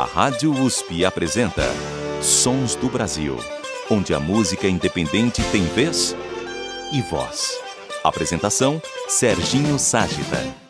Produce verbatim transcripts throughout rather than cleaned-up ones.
A Rádio U S P apresenta Sons do Brasil, onde a música independente tem vez e voz. Apresentação, Serginho Ságita.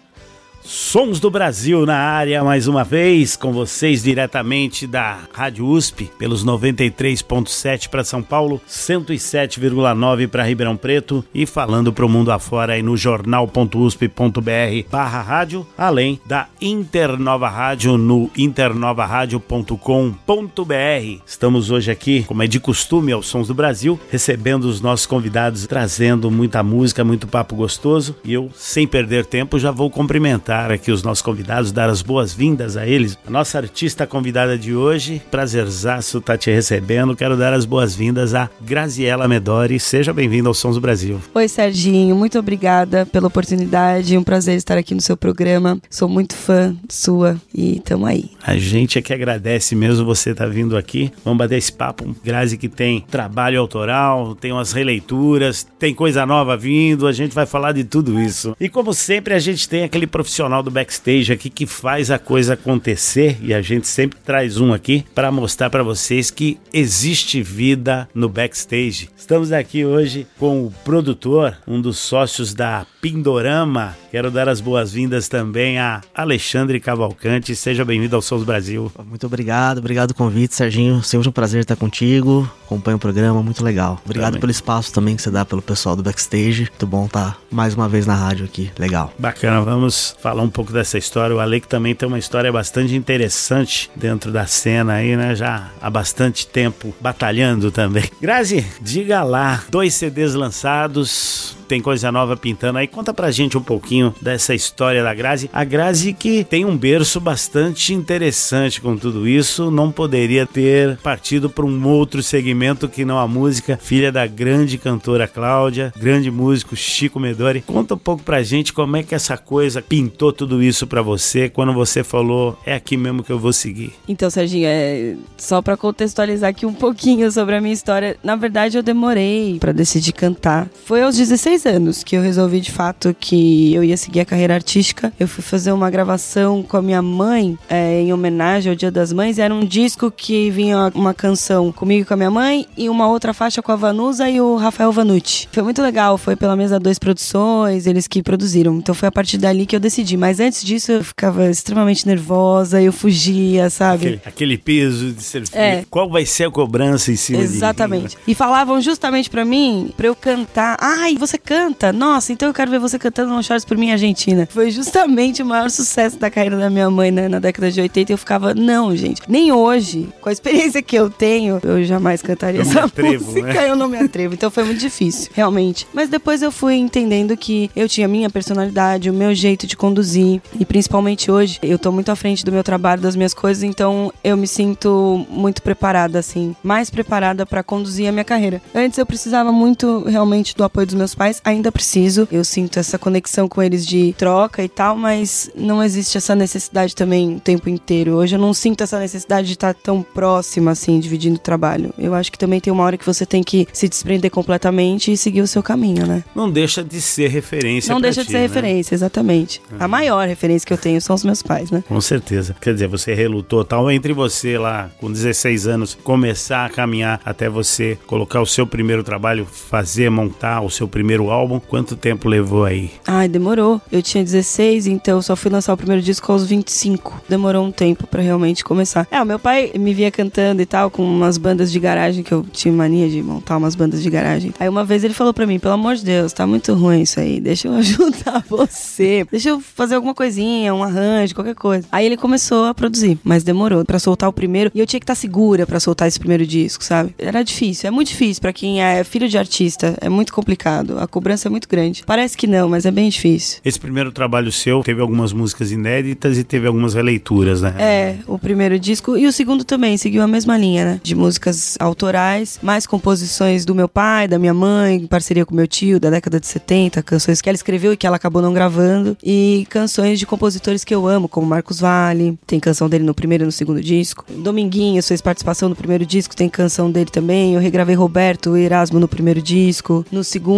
Sons do Brasil na área, mais uma vez, com vocês diretamente da Rádio U S P, pelos noventa e três ponto sete para São Paulo, cento e sete vírgula nove para Ribeirão Preto e falando para o mundo afora aí no jornal ponto u s p ponto b r barra rádio, além da Internova Rádio no internova rádio ponto com ponto b r. Estamos hoje aqui, como é de costume, aos Sons do Brasil, recebendo os nossos convidados, trazendo muita música, muito papo gostoso, e eu, sem perder tempo, já vou cumprimentar aqui os nossos convidados, dar as boas-vindas a eles. A nossa artista convidada de hoje, prazerzaço tá te recebendo, quero dar as boas-vindas a Graziella Medori. Seja bem-vinda aos Sons do Brasil. Oi, Serginho, muito obrigada pela oportunidade, um prazer estar aqui no seu programa, sou muito fã sua e tamo aí. A gente é que agradece mesmo você estar tá vindo aqui, vamos bater esse papo. Grazi que tem trabalho autoral, tem umas releituras, tem coisa nova vindo, a gente vai falar de tudo isso. E como sempre, a gente tem aquele profissional do backstage aqui que faz a coisa acontecer, e a gente sempre traz um aqui para mostrar para vocês que existe vida no backstage. Estamos aqui hoje com o produtor, um dos sócios da Pindorama. Quero dar as boas-vindas também a Alexandre Cavalcante. Seja bem-vindo ao Sons do Brasil. Muito obrigado, obrigado pelo convite, Serginho. Sempre um prazer estar contigo. Acompanho o programa, muito legal. Obrigado também pelo espaço também que você dá pelo pessoal do backstage. Muito bom estar mais uma vez na rádio aqui. Legal. Bacana, vamos falar um pouco dessa história. O Ale que também tem uma história bastante interessante dentro da cena aí, né? Já há bastante tempo batalhando também. Grazi, diga lá, dois C Ds lançados, tem coisa nova pintando aí. Conta pra gente um pouquinho dessa história da Grazi. A Grazi que tem um berço bastante interessante com tudo isso, não poderia ter partido para um outro segmento que não a música. Filha da grande cantora Cláudia, grande músico Chico Medori. Conta um pouco pra gente como é que essa coisa pintou tudo isso pra você, quando você falou, é aqui mesmo que eu vou seguir. Então, Serginho, é só pra contextualizar aqui um pouquinho sobre a minha história. Na verdade, eu demorei pra decidir cantar. Foi aos dezesseis anos que eu resolvi de fato que eu ia seguir a carreira artística. Eu fui fazer uma gravação com a minha mãe é, em homenagem ao Dia das Mães. Era um disco que vinha uma canção comigo e com a minha mãe e uma outra faixa com a Vanusa e o Rafael Vanucci. Foi muito legal, foi pela Mesa dois Produções, eles que produziram. Então foi a partir dali que eu decidi. Mas antes disso eu ficava extremamente nervosa, eu fugia, sabe? Aquele, aquele peso de ser filho. É. Qual vai ser a cobrança em cima de... Exatamente. E falavam justamente pra mim, pra eu cantar. Ai, você canta? Nossa, então eu quero ver você cantando Não Chores Por Mim, Argentina. Foi justamente o maior sucesso da carreira da minha mãe, né, na década de oitenta. E eu ficava, não, gente, nem hoje, com a experiência que eu tenho, eu jamais cantaria eu essa atrevo, música. Né? Eu não me atrevo. Então foi muito difícil, realmente. Mas depois eu fui entendendo que eu tinha a minha personalidade, o meu jeito de conduzir. E principalmente hoje, eu tô muito à frente do meu trabalho, das minhas coisas. Então eu me sinto muito preparada, assim, mais preparada pra conduzir a minha carreira. Antes eu precisava muito, realmente, do apoio dos meus pais. Ainda preciso. Eu sinto essa conexão com eles de troca e tal, mas não existe essa necessidade também o tempo inteiro. Hoje eu não sinto essa necessidade de estar tão próxima, assim, dividindo o trabalho. Eu acho que também tem uma hora que você tem que se desprender completamente e seguir o seu caminho, né? Não deixa de ser referência. Não pra deixa ti, de ser né? referência, exatamente. Uhum. A maior referência que eu tenho são os meus pais, né? Com certeza. Quer dizer, você relutou tal entre você lá com dezesseis anos começar a caminhar até você colocar o seu primeiro trabalho, fazer, montar o seu primeiro álbum. Quanto tempo levou aí? Ai, demorou. Eu tinha dezesseis, então eu só fui lançar o primeiro disco aos vinte e cinco. Demorou um tempo pra realmente começar. É, o meu pai me via cantando e tal, com umas bandas de garagem, que eu tinha mania de montar umas bandas de garagem. Aí uma vez ele falou pra mim, pelo amor de Deus, tá muito ruim isso aí, deixa eu ajudar você. Deixa eu fazer alguma coisinha, um arranjo, qualquer coisa. Aí ele começou a produzir, mas demorou pra soltar o primeiro. E eu tinha que estar segura pra soltar esse primeiro disco, sabe? Era difícil, é muito difícil pra quem é filho de artista. É muito complicado, a cobrança é muito grande. Parece que não, mas é bem difícil. Esse primeiro trabalho seu teve algumas músicas inéditas e teve algumas releituras, né? É, o primeiro disco e o segundo também seguiu a mesma linha, né? De músicas autorais, mais composições do meu pai, da minha mãe, em parceria com meu tio, da década de setenta, canções que ela escreveu e que ela acabou não gravando, e canções de compositores que eu amo, como Marcos Valle, tem canção dele no primeiro e no segundo disco. Dominguinhos fez participação no primeiro disco, tem canção dele também. Eu regravei Roberto e Erasmo no primeiro disco. No segundo tem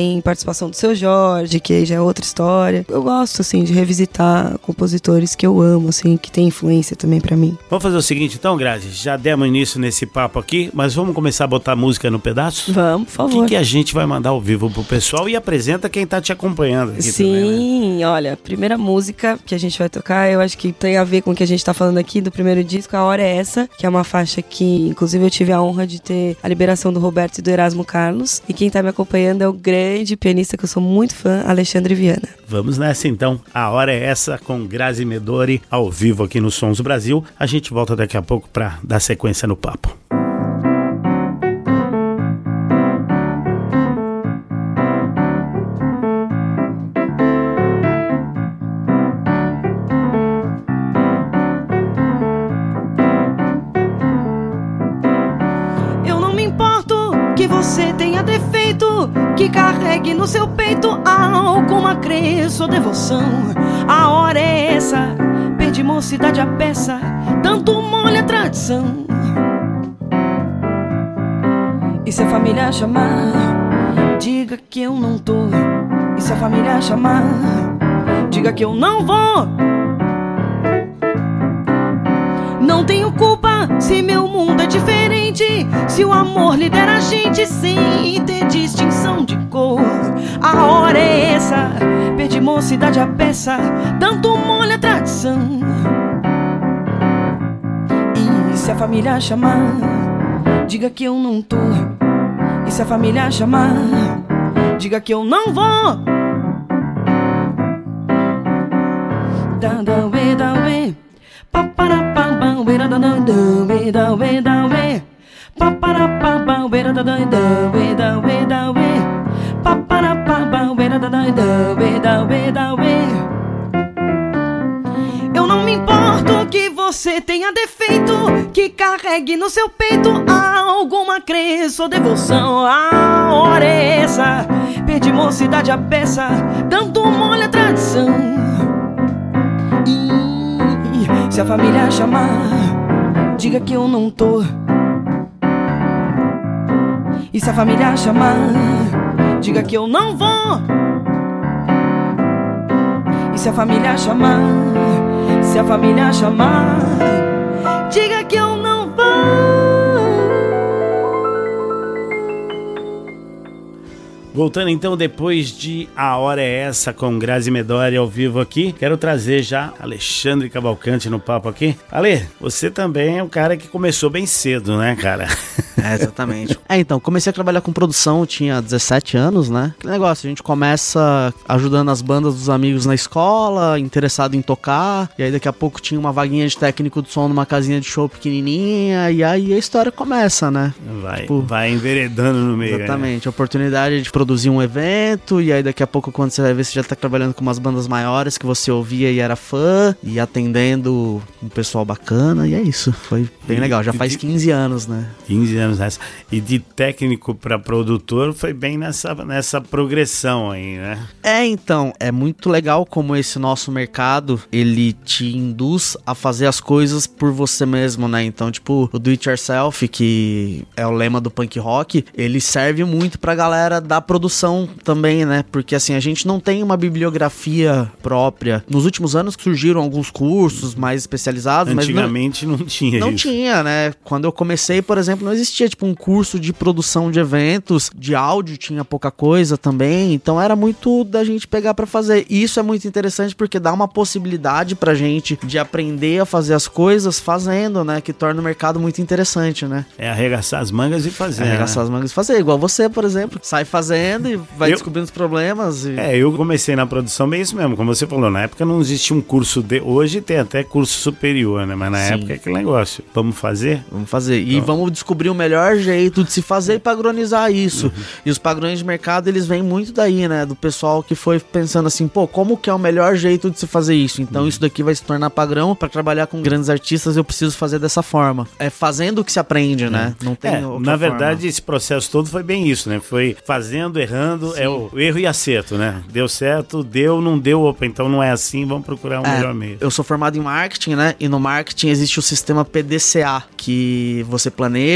tem participação do Seu Jorge, que aí já é outra história. Eu gosto, assim, de revisitar compositores que eu amo, assim, que tem influência também pra mim. Vamos fazer o seguinte então, Grazi, já demos início nesse papo aqui, mas vamos começar a botar música no pedaço? Vamos, por favor. O que, que a gente vai mandar ao vivo pro pessoal e apresenta quem tá te acompanhando aqui. Sim, também, né? Olha, a primeira música que a gente vai tocar, eu acho que tem a ver com o que a gente tá falando aqui do primeiro disco, A Hora é Essa, que é uma faixa que, inclusive, eu tive a honra de ter a liberação do Roberto e do Erasmo Carlos, e quem tá me acompanhando é o grande pianista que eu sou muito fã, Alexandre Viana. Vamos nessa então, A Hora é Essa com Grazi Medori, ao vivo aqui no Sons do Brasil. A gente volta daqui a pouco pra dar sequência no papo. Você tenha defeito, que carregue no seu peito alguma crença ou devoção. A hora é essa, perdi mocidade a peça, tanto molha a tradição. E se a família chamar, diga que eu não tô. E se a família chamar, diga que eu não vou. Não tenho culpa se meu mundo é diferente, se o amor lidera a gente sem ter distinção de cor. A hora é essa, perdi mocidade a peça, tanto molha a tradição. E se a família chamar, diga que eu não tô. E se a família chamar, diga que eu não vou. Da da we da we, pa para pa ba we da da da we da we da we, pa para pa ba we da da da we da we da we, pa para pa ba we da da da we da we da we. Eu não me importo que você tenha defeito, que carregue no seu peito alguma crença ou devoção. A hora é essa, perdi mocidade a peça, tanto molha a tradição. E se a família chamar, diga que eu não tô. E se a família chamar, diga que eu não vou. E se a família chamar, se a família chamar, diga que eu não vou. Voltando então, depois de A Hora é Essa com Grazi Medori ao vivo aqui, quero trazer já Alexandre Cavalcante no papo aqui. Ale, você também é um cara que começou bem cedo, né, cara? É, exatamente. É, então, comecei a trabalhar com produção, tinha dezessete anos, né? Que negócio, a gente começa ajudando as bandas dos amigos na escola, interessado em tocar, e aí daqui a pouco tinha uma vaguinha de técnico de som numa casinha de show pequenininha, e aí a história começa, né? Vai, tipo, vai enveredando no meio. Exatamente, né? Oportunidade de produzir um evento, e aí daqui a pouco quando você vai ver, você já tá trabalhando com umas bandas maiores que você ouvia e era fã, e atendendo um pessoal bacana, e é isso, foi bem legal, já faz quinze anos, né? quinze anos nessa. E de técnico para produtor foi bem nessa, nessa progressão aí, né? É, então, é muito legal como esse nosso mercado, ele te induz a fazer as coisas por você mesmo, né? Então, tipo, o do it yourself, que é o lema do punk rock, ele serve muito pra galera da produção também, né? Porque assim, a gente não tem uma bibliografia própria. Nos últimos anos surgiram alguns cursos mais especializados, antigamente mas não, não tinha não isso. Não tinha, né? Quando eu comecei, por exemplo, não existia tipo um curso de produção de eventos, de áudio tinha pouca coisa também, então era muito da gente pegar pra fazer. E isso é muito interessante porque dá uma possibilidade pra gente de aprender a fazer as coisas fazendo, né? Que torna o mercado muito interessante, né? É arregaçar as mangas e fazer. É arregaçar né? as mangas e fazer, igual você, por exemplo, sai fazendo e vai eu... descobrindo os problemas. E... É, eu comecei na produção bem isso mesmo, como você falou, na época não existia um curso de... Hoje tem até curso superior, né? Mas na Sim. época é aquele negócio. Vamos fazer? Vamos fazer. E então... vamos descobrir o melhor jeito de se fazer e padronizar isso. Uhum. E os padrões de mercado, eles vêm muito daí, né? Do pessoal que foi pensando assim, pô, como que é o melhor jeito de se fazer isso? Então uhum. isso daqui vai se tornar padrão. Pra trabalhar com grandes artistas, eu preciso fazer dessa forma. É fazendo que se aprende, uhum. né? Não tem é, outra na verdade, forma. Esse processo todo foi bem isso, né? Foi fazendo, errando, Sim. é o, o erro e acerto, né? Deu certo, deu, não deu, opa, então não é assim, vamos procurar um é, melhor meio. Eu sou formado em marketing, né? E no marketing existe o sistema P D C A, que você planeja, faz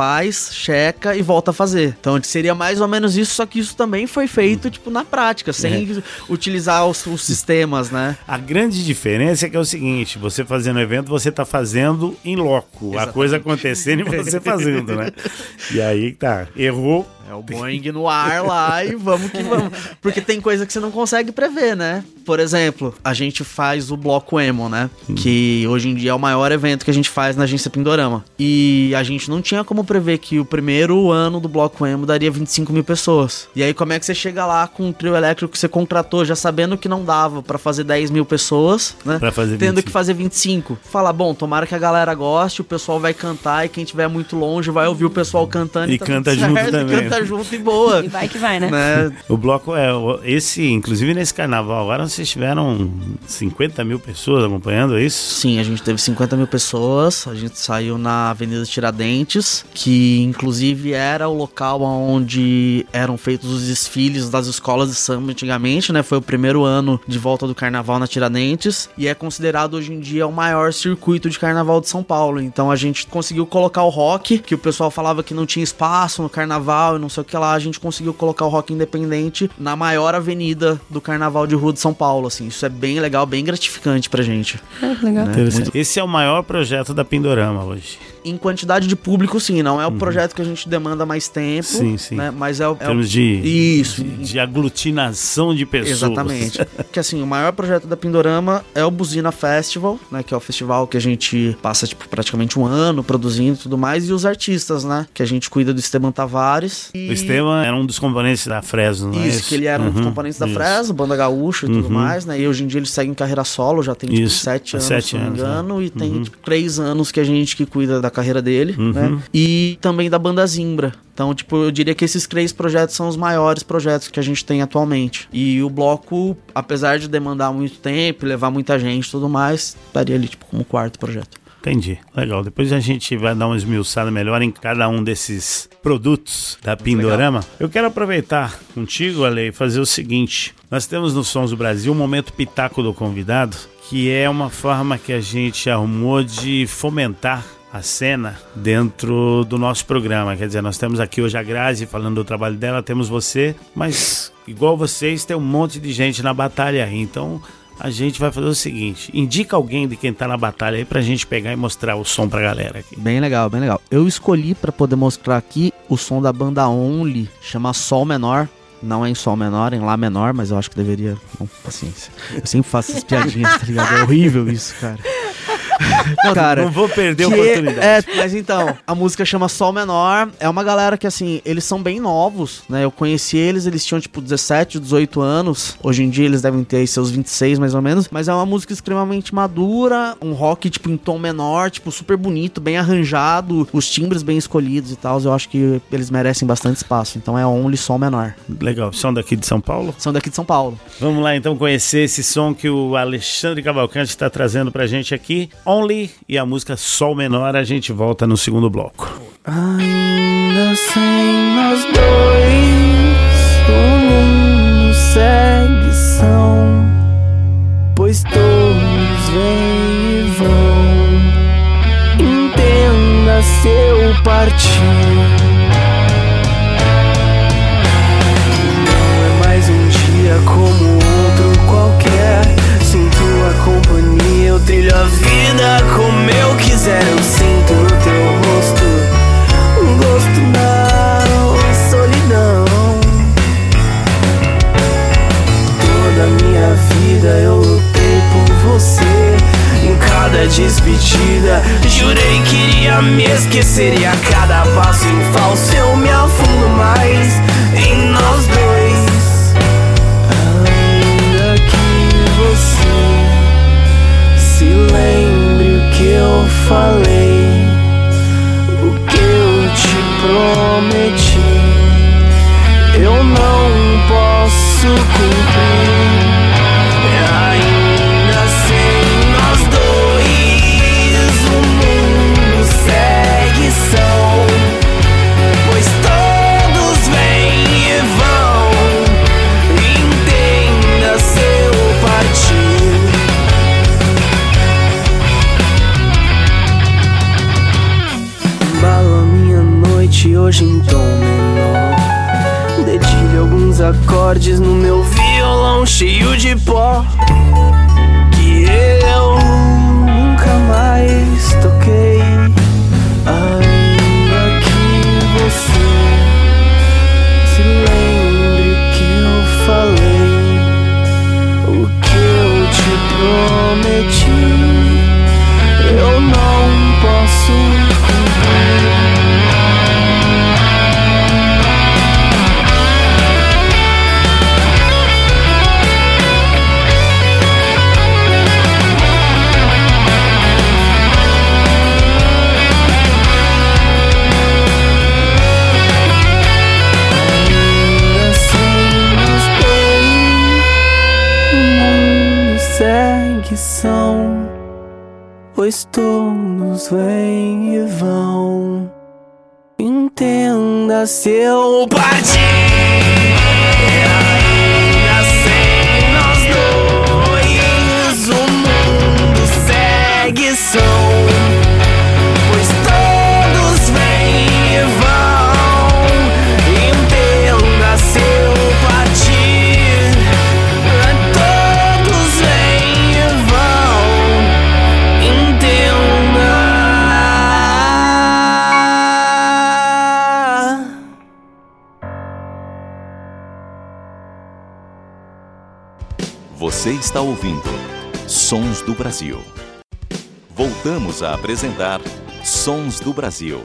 faz, checa e volta a fazer. Então seria mais ou menos isso, só que isso também foi feito, tipo, na prática, sem é. utilizar os, os sistemas, né? A grande diferença é que é o seguinte, você fazendo evento, você tá fazendo em loco, Exatamente. A coisa acontecendo e você fazendo, né? E aí, tá, errou. É o Boeing no ar lá e vamos que vamos. Porque tem coisa que você não consegue prever, né? Por exemplo, a gente faz o Bloco Emo, né? Hum. Que hoje em dia é o maior evento que a gente faz na agência Pindorama. E a gente não tinha como prever que o primeiro ano do Bloco Emo daria vinte e cinco mil pessoas. E aí como é que você chega lá com um trio elétrico que você contratou já sabendo que não dava pra fazer dez mil pessoas, né? Pra fazer Tendo que fazer vinte e cinco. Fala, bom, tomara que a galera goste, o pessoal vai cantar e quem estiver muito longe vai ouvir o pessoal cantando. E, e tá canta junto certo, também. E canta junto e boa. E vai que vai, né? né? O bloco é esse, inclusive nesse carnaval, agora vocês tiveram cinquenta mil pessoas acompanhando, é isso? Sim, a gente teve cinquenta mil pessoas, a gente saiu na Avenida Tiradentes, que inclusive era o local onde eram feitos os desfiles das escolas de samba antigamente, né? Foi o primeiro ano de volta do carnaval na Tiradentes e é considerado hoje em dia o maior circuito de carnaval de São Paulo. Então a gente conseguiu colocar o rock, que o pessoal falava que não tinha espaço no carnaval e não sei o que lá, a gente conseguiu colocar o rock independente na maior avenida do carnaval de rua de São Paulo, assim. Isso é bem legal, bem gratificante pra gente. É, legal. Né? Muito... Esse é o maior projeto da Pindorama hoje. Em quantidade de público, sim, não é o uhum. projeto que a gente demanda mais tempo, sim, sim. né? Mas é o... Em termos é o... de, Isso. De, de aglutinação de pessoas. Exatamente. Que assim, o maior projeto da Pindorama é o Buzina Festival, né? Que é o festival que a gente passa, tipo, praticamente um ano produzindo e tudo mais. E os artistas, né? Que a gente cuida do Esteban Tavares. E... O Esteban era um dos componentes da Fresno, não é isso? Isso, que ele era uhum. um dos componentes da isso. Fresno, Banda Gaúcha e uhum. tudo mais, né? E hoje em dia ele segue em carreira solo, já tem, tipo, isso. sete anos, sete se não me anos, engano. né? E tem, uhum. tipo, três anos que a gente que cuida da carreira dele, uhum. né? E também da Banda Zimbra. Então, tipo, eu diria que esses três projetos são os maiores projetos que a gente tem atualmente. E o bloco, apesar de demandar muito tempo, levar muita gente e tudo mais, estaria ali, tipo, como quarto projeto. Entendi, legal. Depois a gente vai dar uma esmiuçada melhor em cada um desses produtos da Pindorama. Legal. Eu quero aproveitar contigo, Ale, e fazer o seguinte. Nós temos no Sons do Brasil um momento pitaco do convidado, que é uma forma que a gente arrumou de fomentar a cena dentro do nosso programa. Quer dizer, nós temos aqui hoje a Grazi falando do trabalho dela, temos você, mas igual vocês, tem um monte de gente na batalha aí. Então a gente vai fazer o seguinte: indica alguém de quem tá na batalha aí pra gente pegar e mostrar o som pra galera aqui. Bem legal, bem legal. Eu escolhi pra poder mostrar aqui o som da banda Only, chama Sol Menor. Não é em Sol menor, é em Lá menor, mas eu acho que deveria. Bom, paciência. Eu sempre faço essas piadinhas, tá ligado? É horrível isso, cara. Não, cara, não vou perder a oportunidade. É, mas então, a música chama Sol Menor. É uma galera que, assim, eles são bem novos, né? Eu conheci eles, eles tinham tipo dezessete, dezoito anos. Hoje em dia eles devem ter aí seus vinte e seis, mais ou menos. Mas é uma música extremamente madura, um rock, tipo, em tom menor, tipo, super bonito, bem arranjado, os timbres bem escolhidos e tal. Eu acho que eles merecem bastante espaço. Então é Only Sol Menor. Legal. São daqui de São Paulo? São daqui de São Paulo. Vamos lá, então, conhecer esse som que o Alexandre Cavalcante está trazendo pra gente aqui. Only e a música Sol Menor. A gente volta no segundo bloco. Ainda sem nós dois, o mundo segue são, pois todos vêm e vão. Entenda seu partir. Não é mais um dia como outro qualquer. Sem tua companhia eu trilho a vida como eu quiser. Eu sinto no teu rosto um gosto da solidão. Toda a minha vida eu lutei por você. Em cada despedida jurei que iria me esquecer. E a cada passo em falso eu me afundo mais em nós dois. Ainda que você se lembre o que eu falei, o que eu te prometi, eu não posso cumprir. Ainda sem nós dois, o mundo segue são, pois todos vêm e vão. Entenda seu partir. acordes no meu violão cheio de pó que eu nunca mais toquei. Ainda que você se lembre que eu falei o que eu te prometi, eu não posso cumprir. Pois todos vêm e vão. Entenda se eu partir, ainda sem nós dois, o mundo segue som. Pois todos vêm e vão. Entenda se eu partir, todos vêm e vão. Você está ouvindo Sons do Brasil. Voltamos a apresentar Sons do Brasil.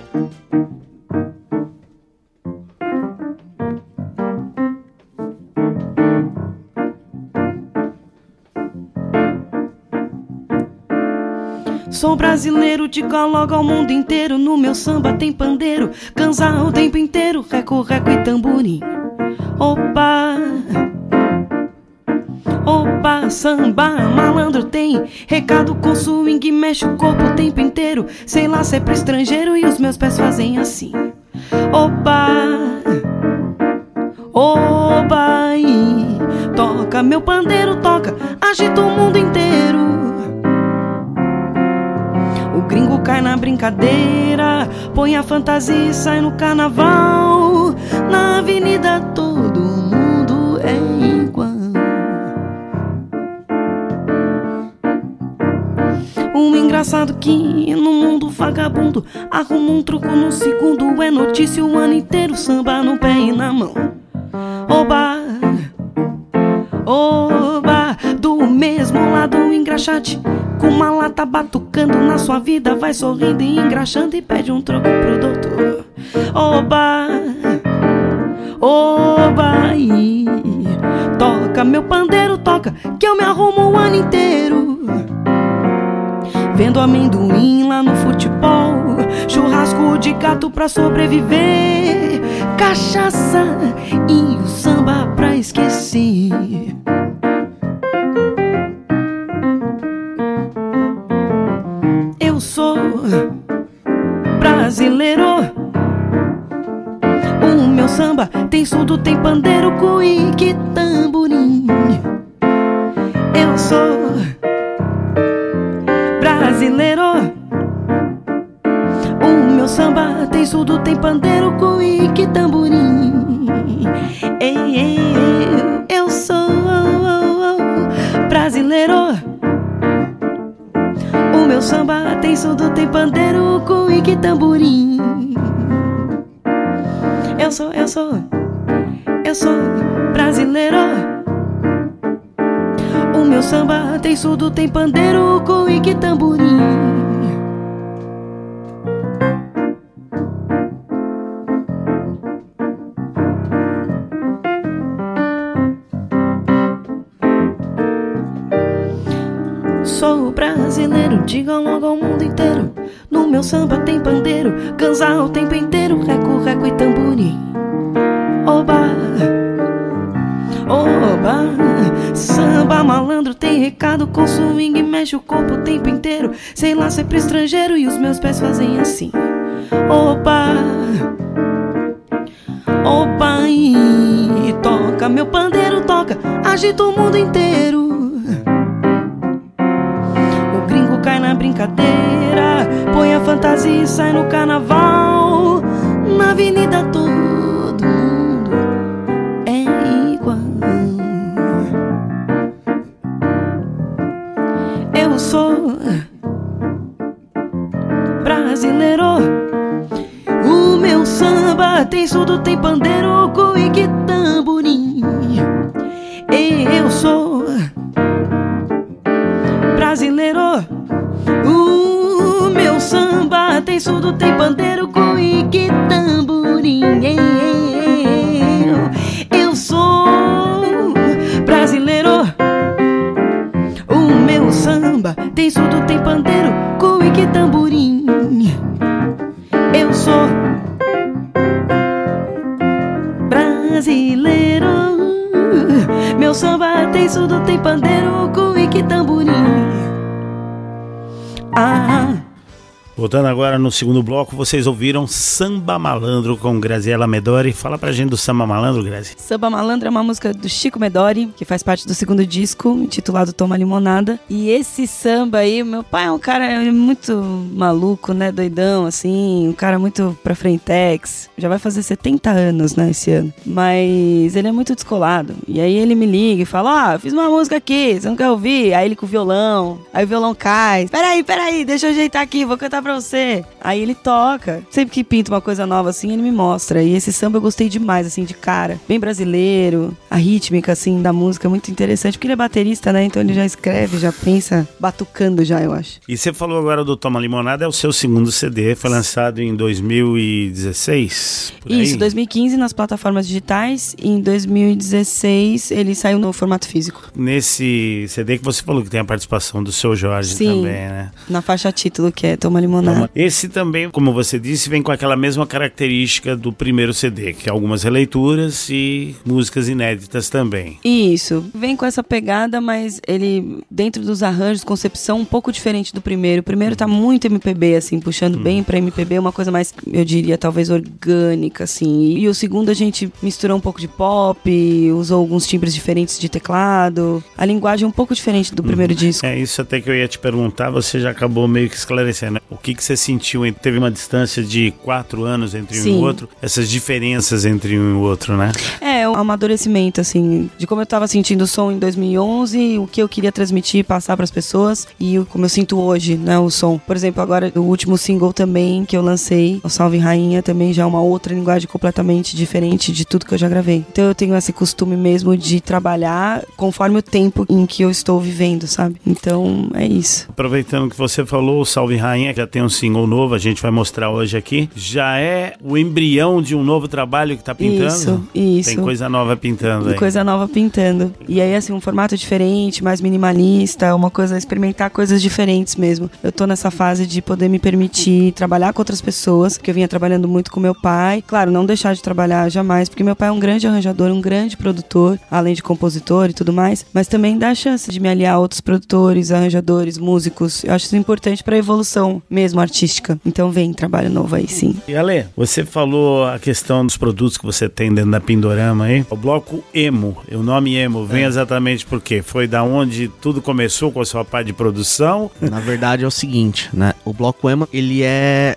Sou brasileiro, te coloco ao mundo inteiro. No meu samba tem pandeiro, cansa o tempo inteiro, reco, reco e tamborim. Opa! Opa, samba, malandro tem recado com swing, mexe o corpo o tempo inteiro. Sei lá se é pra estrangeiro e os meus pés fazem assim. Opa, oba, e toca meu pandeiro, toca, agita o mundo inteiro. O gringo cai na brincadeira, põe a fantasia e sai no carnaval. Na avenida todo mundo é igual. Um engraçado que no mundo vagabundo arruma um truco no segundo. É notícia o ano inteiro, samba no pé e na mão. Oba, oba, do mesmo lado o engraxate com uma lata batucando na sua vida, vai sorrindo e engraxando e pede um troco pro doutor. Oba, oba, e toca meu pandeiro, toca, que eu me arrumo o ano inteiro. Vendo amendoim lá no futebol, churrasco de gato pra sobreviver, cachaça e o samba pra esquecer. Eu sou brasileiro. O meu samba tem surdo, tem pandeiro, cuíque e tamborim. Eu sou brasileiro. O meu samba tem surdo, tem pandeiro, cuíque e tamborim. Ei, ei, ei, eu sou brasileiro. O meu samba tem surdo, tem pandeiro, cuíque e tamborim. Eu sou, eu sou, eu sou brasileiro. O meu samba tem surdo, tem pandeiro, cuíque e tamborim. Sou brasileiro, diga logo ao mundo inteiro. No meu samba tem pandeiro, cansa o tempo inteiro, reco, reco e tamborim. Oba, oba, samba malandro tem recado com swing, mexe o corpo o tempo inteiro. Sei lá se é pro estrangeiro e os meus pés fazem assim. Opa, opa, e toca meu pandeiro, toca, agita o mundo inteiro. O gringo cai na brincadeira, põe a fantasia e sai no carnaval. Na avenida todo mundo é igual. Eu sou brasileiro. O meu samba tem surdo, tem pandeiro, cuíca e tamborim. Eu sou brasileiro. O meu samba tem surdo, tem pandeiro, cuíca e tamborim. Eu sou brasileiro. O meu samba tem surdo, tem pandeiro, cuíca e tamborim. Eu sou brasileiro. Meu samba tem surdo, tem pandeiro, cuíca e tamborim. Ah. Voltando agora no segundo bloco, vocês ouviram Samba Malandro com Graziella Medori. Fala pra gente do Samba Malandro, Grazi. Samba Malandro é uma música do Chico Medori, que faz parte do segundo disco, intitulado Toma Limonada. E esse samba aí, meu pai é um cara muito maluco, né, doidão, assim, um cara muito pra frentex. Já vai fazer setenta anos, né, esse ano. Mas ele é muito descolado. E aí ele me liga e fala, ó, oh, fiz uma música aqui, você não quer ouvir? Aí ele com o violão, aí o violão cai. Peraí, peraí, deixa eu ajeitar aqui, vou cantar pra você. Aí ele toca. Sempre que pinta uma coisa nova assim, ele me mostra. E esse samba eu gostei demais, assim, de cara. Bem brasileiro. A rítmica, assim, da música é muito interessante. Porque ele é baterista, né? Então ele já escreve, já pensa batucando já, eu acho. E você falou agora do Toma Limonada, é o seu segundo C D. Foi lançado em dois mil e dezesseis? Por Isso, aí? dois mil e quinze nas plataformas digitais. E em dois mil e dezesseis ele saiu no formato físico. Nesse C D que você falou que tem a participação do seu Jorge. Sim, também, né? Na faixa título, que é Toma Limonada. Esse também, como você disse, vem com aquela mesma característica do primeiro C D, que é algumas releituras e músicas inéditas também. Isso, vem com essa pegada, mas ele, dentro dos arranjos, concepção um pouco diferente do primeiro. O primeiro tá muito M P B, assim, puxando hum. bem pra M P B, uma coisa mais, eu diria, talvez orgânica, assim. E o segundo a gente misturou um pouco de pop, usou alguns timbres diferentes de teclado, a linguagem é um pouco diferente do primeiro hum. disco. É isso até que eu ia te perguntar, você já acabou meio que esclarecendo. O que, que você sentiu? Teve uma distância de quatro anos entre um Sim. e o outro? Essas diferenças entre um e o outro, né? É, um amadurecimento, assim, de como eu tava sentindo o som em dois mil e onze, o que eu queria transmitir, passar pras pessoas e como eu sinto hoje, né, o som. Por exemplo, agora o último single também que eu lancei, o Salve Rainha, também já é uma outra linguagem completamente diferente de tudo que eu já gravei. Então eu tenho esse costume mesmo de trabalhar conforme o tempo em que eu estou vivendo, sabe? Então é isso. Aproveitando que você falou, o Salve Rainha, que já tem um single novo, a gente vai mostrar hoje aqui, já é o embrião de um novo trabalho que tá pintando? Isso, isso. Tem coisa nova pintando aí. Coisa nova pintando. E aí, assim, um formato diferente, mais minimalista, uma coisa, experimentar coisas diferentes mesmo. Eu tô nessa fase de poder me permitir trabalhar com outras pessoas, porque eu vinha trabalhando muito com meu pai. Claro, não deixar de trabalhar jamais, porque meu pai é um grande arranjador, um grande produtor, além de compositor e tudo mais, mas também dá a chance de me aliar a outros produtores, arranjadores, músicos. Eu acho isso importante pra evolução mesmo artística. Então vem trabalho novo aí, sim. E Ale, você falou a questão dos produtos que você tem dentro da Pindorama aí. O bloco Emo, o nome Emo, vem é. exatamente por quê? Foi da onde tudo começou com a sua parte de produção? Na verdade é o seguinte, né? O bloco Emo, ele é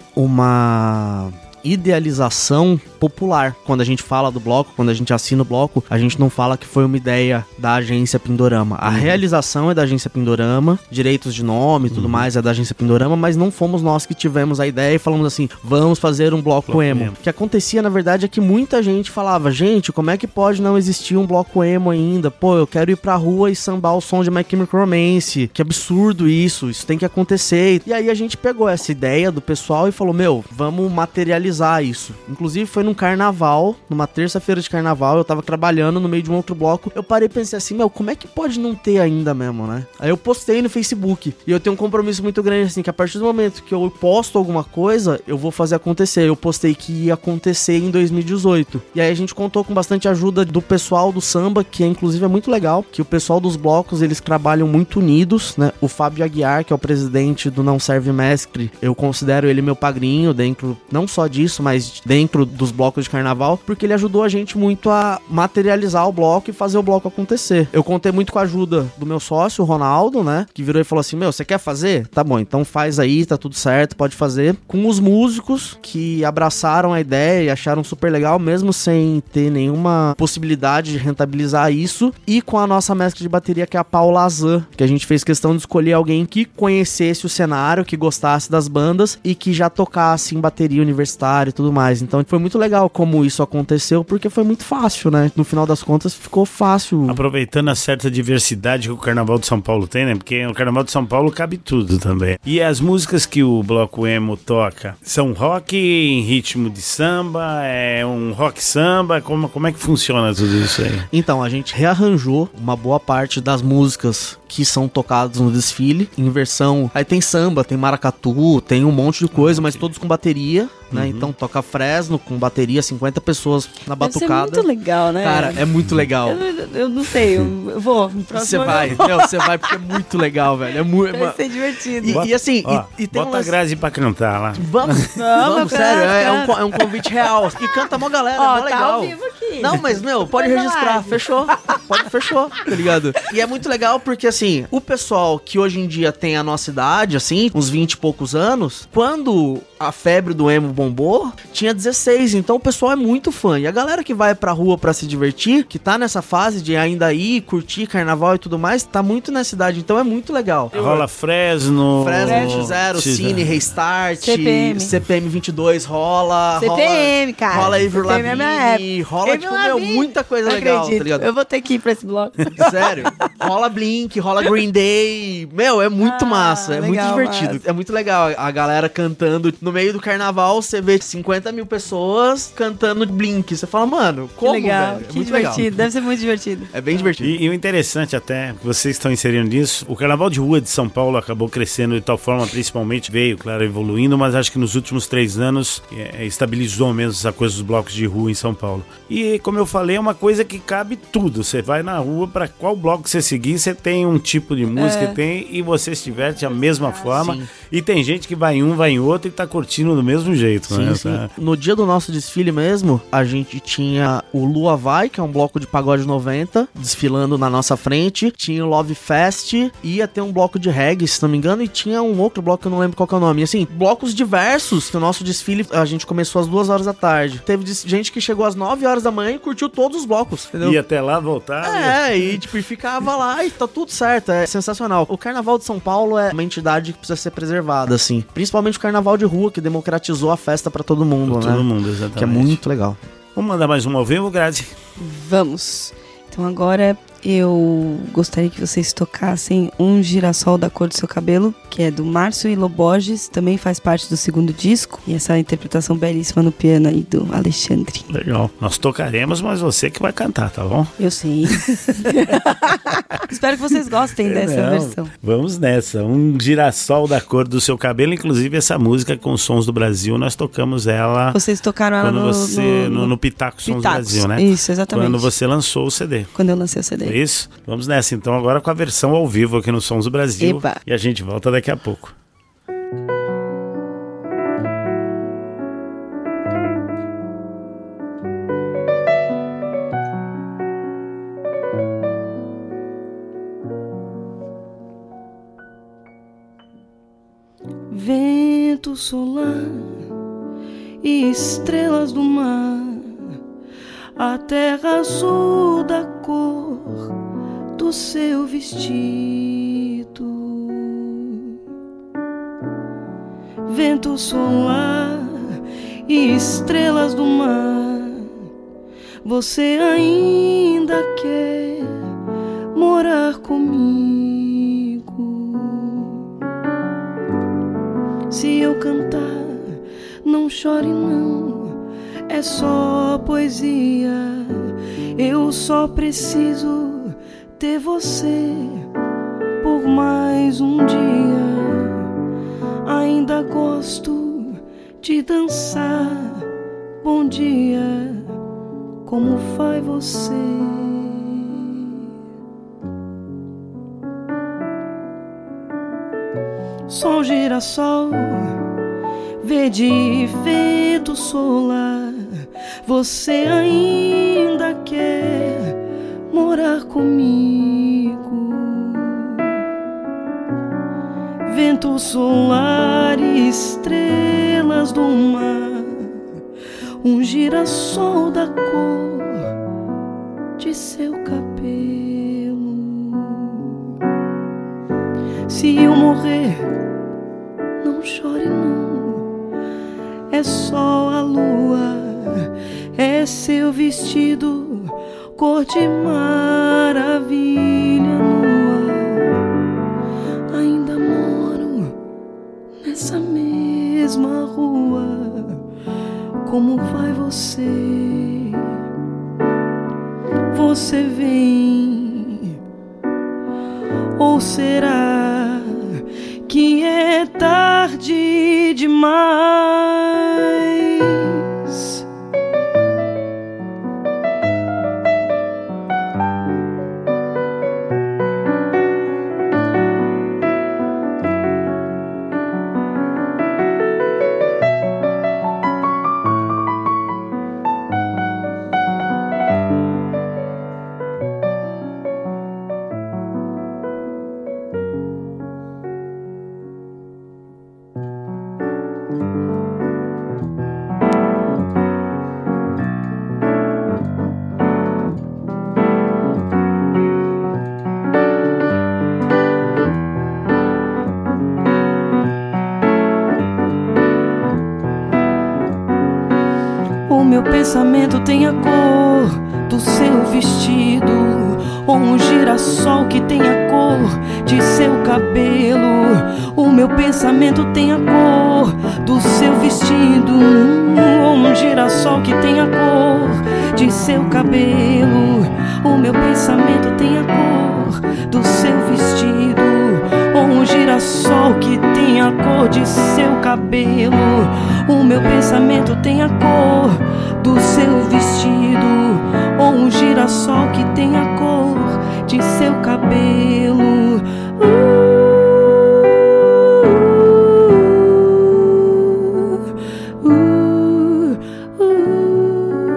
uma idealização popular. Quando a gente fala do bloco, quando a gente assina o bloco, a gente não fala que foi uma ideia da agência Pindorama. A uhum. realização é da agência Pindorama, direitos de nome e tudo uhum. mais é da agência Pindorama, mas não fomos nós que tivemos a ideia e falamos assim, vamos fazer um bloco, bloco emo. emo. O que acontecia, na verdade, é que muita gente falava, gente, como é que pode não existir um bloco emo ainda? Pô, eu quero ir pra rua e sambar o som de My Chemical Romance. Que absurdo isso, isso tem que acontecer. E aí a gente pegou essa ideia do pessoal e falou, meu, vamos materializar isso. Inclusive foi num carnaval, numa terça-feira de carnaval, eu tava trabalhando no meio de um outro bloco, eu parei e pensei assim, meu, como é que pode não ter ainda mesmo, né? Aí eu postei no Facebook, e eu tenho um compromisso muito grande, assim, que a partir do momento que eu posto alguma coisa, eu vou fazer acontecer. Eu postei que ia acontecer em dois mil e dezoito. E aí a gente contou com bastante ajuda do pessoal do samba, que é, inclusive é muito legal, que o pessoal dos blocos, eles trabalham muito unidos, né? O Fábio Aguiar, que é o presidente do Não Serve Mestre, eu considero ele meu padrinho dentro, não só disso, mas dentro dos blocos de carnaval, porque ele ajudou a gente muito a materializar o bloco e fazer o bloco acontecer. Eu contei muito com a ajuda do meu sócio, o Ronaldo, né, que virou e falou assim, meu, você quer fazer? Tá bom, então faz aí, tá tudo certo, pode fazer. Com os músicos que abraçaram a ideia e acharam super legal, mesmo sem ter nenhuma possibilidade de rentabilizar isso, e com a nossa mestre de bateria, que é a Paula Azan, que a gente fez questão de escolher alguém que conhecesse o cenário, que gostasse das bandas e que já tocasse em bateria universitária e tudo mais. Então foi muito legal como isso aconteceu, porque foi muito fácil, né? No final das contas ficou fácil. Aproveitando a certa diversidade que o Carnaval de São Paulo tem, né? Porque o Carnaval de São Paulo cabe tudo também. E as músicas que o Bloco Emo toca são rock em ritmo de samba, é um rock samba, como, como é que funciona tudo isso aí? Então, a gente rearranjou uma boa parte das músicas que são tocadas no desfile em versão, aí tem samba, tem maracatu, tem um monte de coisa, mas todos com bateria, né? Uhum. Então toca Fresno com bateria, cinquenta pessoas na batucada. Deve ser muito legal, né? Cara, é muito legal. Eu, eu não sei, eu, eu vou. Você vai, meu, você vai porque é muito legal, velho. É muito. Vai ser divertido. E, bota, e assim, ó, e, e tem bota umas... a Grazi pra cantar lá. Vamos, Vamos, vamos, sério, é, é, um, é um convite real. E canta mó galera, Ó, é mó legal. tá ao vivo aqui. Não, mas, meu, pode Pode registrar, live. fechou. Pode, fechou, tá ligado? E é muito legal porque, assim, o pessoal que hoje em dia tem a nossa idade, assim, uns vinte e poucos anos, quando a febre do emo bombou, tinha dezesseis, então o pessoal é muito fã. E a galera que vai pra rua pra se divertir, que tá nessa fase de ainda ir, curtir carnaval e tudo mais, tá muito nessa idade, então é muito legal. Rola Fresno... Fresno Zero, Cine, Restart, C P M. C P M vinte e dois rola, C P M, rola, cara. rola Avril C P M é minha Lavigne, época. rola, Avril tipo, meu, Lavigne. muita coisa Não legal, acredito. tá ligado? Eu vou ter que ir pra esse bloco. Sério. Rola Blink, rola Green Day. Meu, é muito Ah, massa, é legal, muito divertido. massa. É muito legal a galera cantando. No meio do carnaval, você vê cinquenta mil pessoas cantando Blink. Você fala, mano, como, Que legal, velho? É que muito divertido. legal. Deve ser muito divertido. É bem divertido. E, e o interessante até, que vocês estão inserindo nisso, o Carnaval de Rua de São Paulo acabou crescendo de tal forma, principalmente veio, claro, evoluindo, mas acho que nos últimos três anos é, estabilizou mesmo essa coisa dos blocos de rua em São Paulo. E como eu falei, é uma coisa que cabe tudo. Você vai na rua, pra qual bloco que você seguir, você tem um tipo de música, É. tem, e você se diverte da mesma forma. sim. E tem gente que vai em um, vai em outro e tá curtindo do mesmo jeito, Sim, né? sim. Tá? No dia do nosso desfile mesmo, a gente tinha o Lua Vai, que é um bloco de pagode noventa, desfilando na nossa frente. Tinha o Love Fest, ia ter um bloco de reggae, se não me engano, e tinha um outro bloco que eu não lembro qual que é o nome. E, assim, blocos diversos, que o nosso desfile, a gente começou às duas horas da tarde. Teve dis- gente que chegou às nove horas da manhã e curtiu todos os blocos, entendeu? E até lá voltar. É, e tipo, e ficava lá e tá tudo certo, é sensacional. O Carnaval de São Paulo é uma entidade que precisa ser preservada, assim. Principalmente o Carnaval de Rua, que democratizou a festa pra todo mundo, Pra né? todo mundo, exatamente. Que é muito legal. Vamos mandar mais um ao vivo, Grazi? Vamos. Então agora eu gostaria que vocês tocassem Um Girassol da Cor do Seu Cabelo, que é do Márcio Iloborges, também faz parte do segundo disco. E essa interpretação belíssima no piano aí do Alexandre. Legal. Nós tocaremos, mas você que vai cantar, tá bom? Eu sei. Espero que vocês gostem dessa Não, versão. Vamos nessa. Um Girassol da Cor do Seu Cabelo. Inclusive, essa música com Sons do Brasil, nós tocamos ela Vocês tocaram ela quando no, você, no, no, no Pitaco Sons do Pitacos. Brasil, né? Isso, exatamente. Quando você lançou o C D. Quando eu lancei o C D. É isso? Vamos nessa então agora com a versão ao vivo aqui no Sons do Brasil. Epa. E a gente volta daqui a pouco. Vento solar e estrelas do mar, a terra azul da cor do seu vestido. Vento solar e estrelas do mar, você ainda quer morar comigo? Se eu cantar, não chore não, é só poesia. Eu só preciso ter você por mais um dia. Ainda gosto de dançar. Bom dia, como vai você? Sol girassol, verde vento solar, você ainda quer morar comigo. Vento solar e estrelas do mar, um girassol da cor de seu cabelo. Se eu morrer, não chore não, é só a lua, é seu vestido cor de maravilha nua. Ainda moro nessa mesma rua, como vai você? Você vem? Ou será que é tarde demais? Meu pensamento tem a cor do seu vestido, ou um girassol que tem a cor de seu cabelo. O meu pensamento tem a cor do seu vestido, ou um girassol que tem a cor de seu cabelo. O meu pensamento tem a cor do seu vestido, ou um girassol que tem a cor de seu cabelo. O meu pensamento tem a cor do seu vestido, ou um girassol que tem a cor de seu cabelo. uh, uh, uh.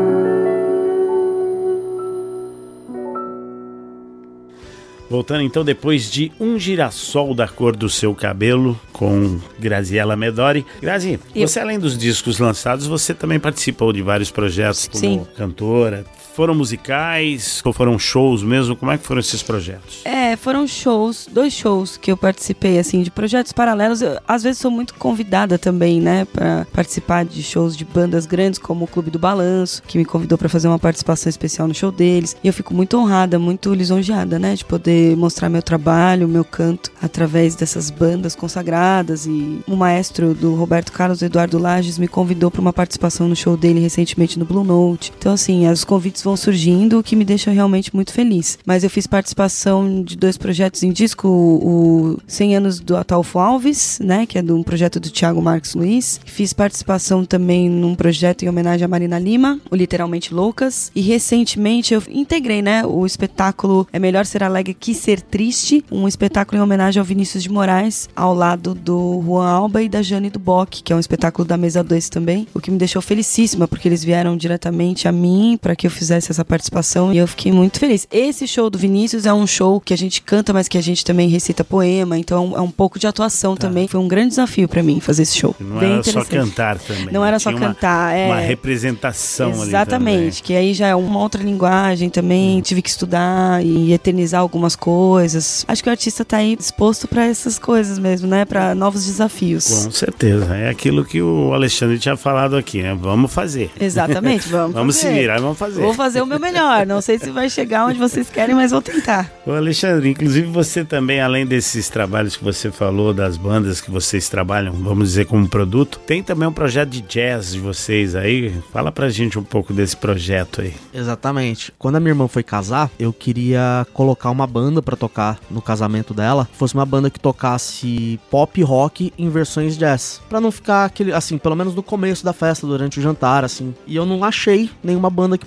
Voltando então, depois de Um Girassol da Cor do Seu Cabelo, com Graziella Medori. Grazi, Eu... você além dos discos lançados, você também participou de vários projetos como Sim. cantora. Foram musicais ou foram shows mesmo? Como é que foram esses projetos? É, foram shows, dois shows que eu participei, assim, de projetos paralelos. Eu, às vezes, sou muito convidada também, né, pra participar de shows de bandas grandes, como o Clube do Balanço, que me convidou pra fazer uma participação especial no show deles. E eu fico muito honrada, muito lisonjeada, né, de poder mostrar meu trabalho, meu canto, através dessas bandas consagradas. E o maestro do Roberto Carlos, Eduardo Lages, me convidou pra uma participação no show dele recentemente no Blue Note. Então, assim, os convites vão surgindo, o que me deixa realmente muito feliz. Mas eu fiz participação de dois projetos em disco, o, o cem anos do Ataulfo Alves, né, que é de um projeto do Thiago Marques Luiz. Fiz participação também num projeto em homenagem a Marina Lima, o Literalmente Loucas. E recentemente eu integrei, né, o espetáculo É Melhor Ser Alegre Que Ser Triste, um espetáculo em homenagem ao Vinícius de Moraes, ao lado do Juan Alba e da Jane Duboc, que é um espetáculo da Mesa dois também, o que me deixou felicíssima, porque eles vieram diretamente a mim para que eu fizesse essa participação e eu fiquei muito feliz. Esse show do Vinícius é um show que a gente canta, mas que a gente também recita poema, então é um pouco de atuação tá. também. Foi um grande desafio pra mim fazer esse show. Não Bem era só cantar também. Não era só Tinha cantar, uma, é. uma representação ali. Exatamente, que aí já é uma outra linguagem também, hum. tive que estudar e eternizar algumas coisas. Acho que o artista tá aí disposto pra essas coisas mesmo, né? Pra novos desafios. Com certeza, é aquilo que o Alexandre tinha falado aqui, né? Vamos fazer. Exatamente, vamos Vamos fazer. se virar, vamos fazer. Vou fazer o meu melhor, não sei se vai chegar onde vocês querem, mas vou tentar. Ô Alexandre, inclusive você também, além desses trabalhos que você falou, das bandas que vocês trabalham, vamos dizer, como produto, tem também um projeto de jazz de vocês aí. Fala pra gente um pouco desse projeto aí. Exatamente. Quando a minha irmã foi casar, eu queria colocar uma banda pra tocar no casamento dela. Fosse uma banda que tocasse pop rock em versões jazz. Pra não ficar aquele, assim, pelo menos no começo da festa, durante o jantar, assim. E eu não achei nenhuma banda que pudesse fazer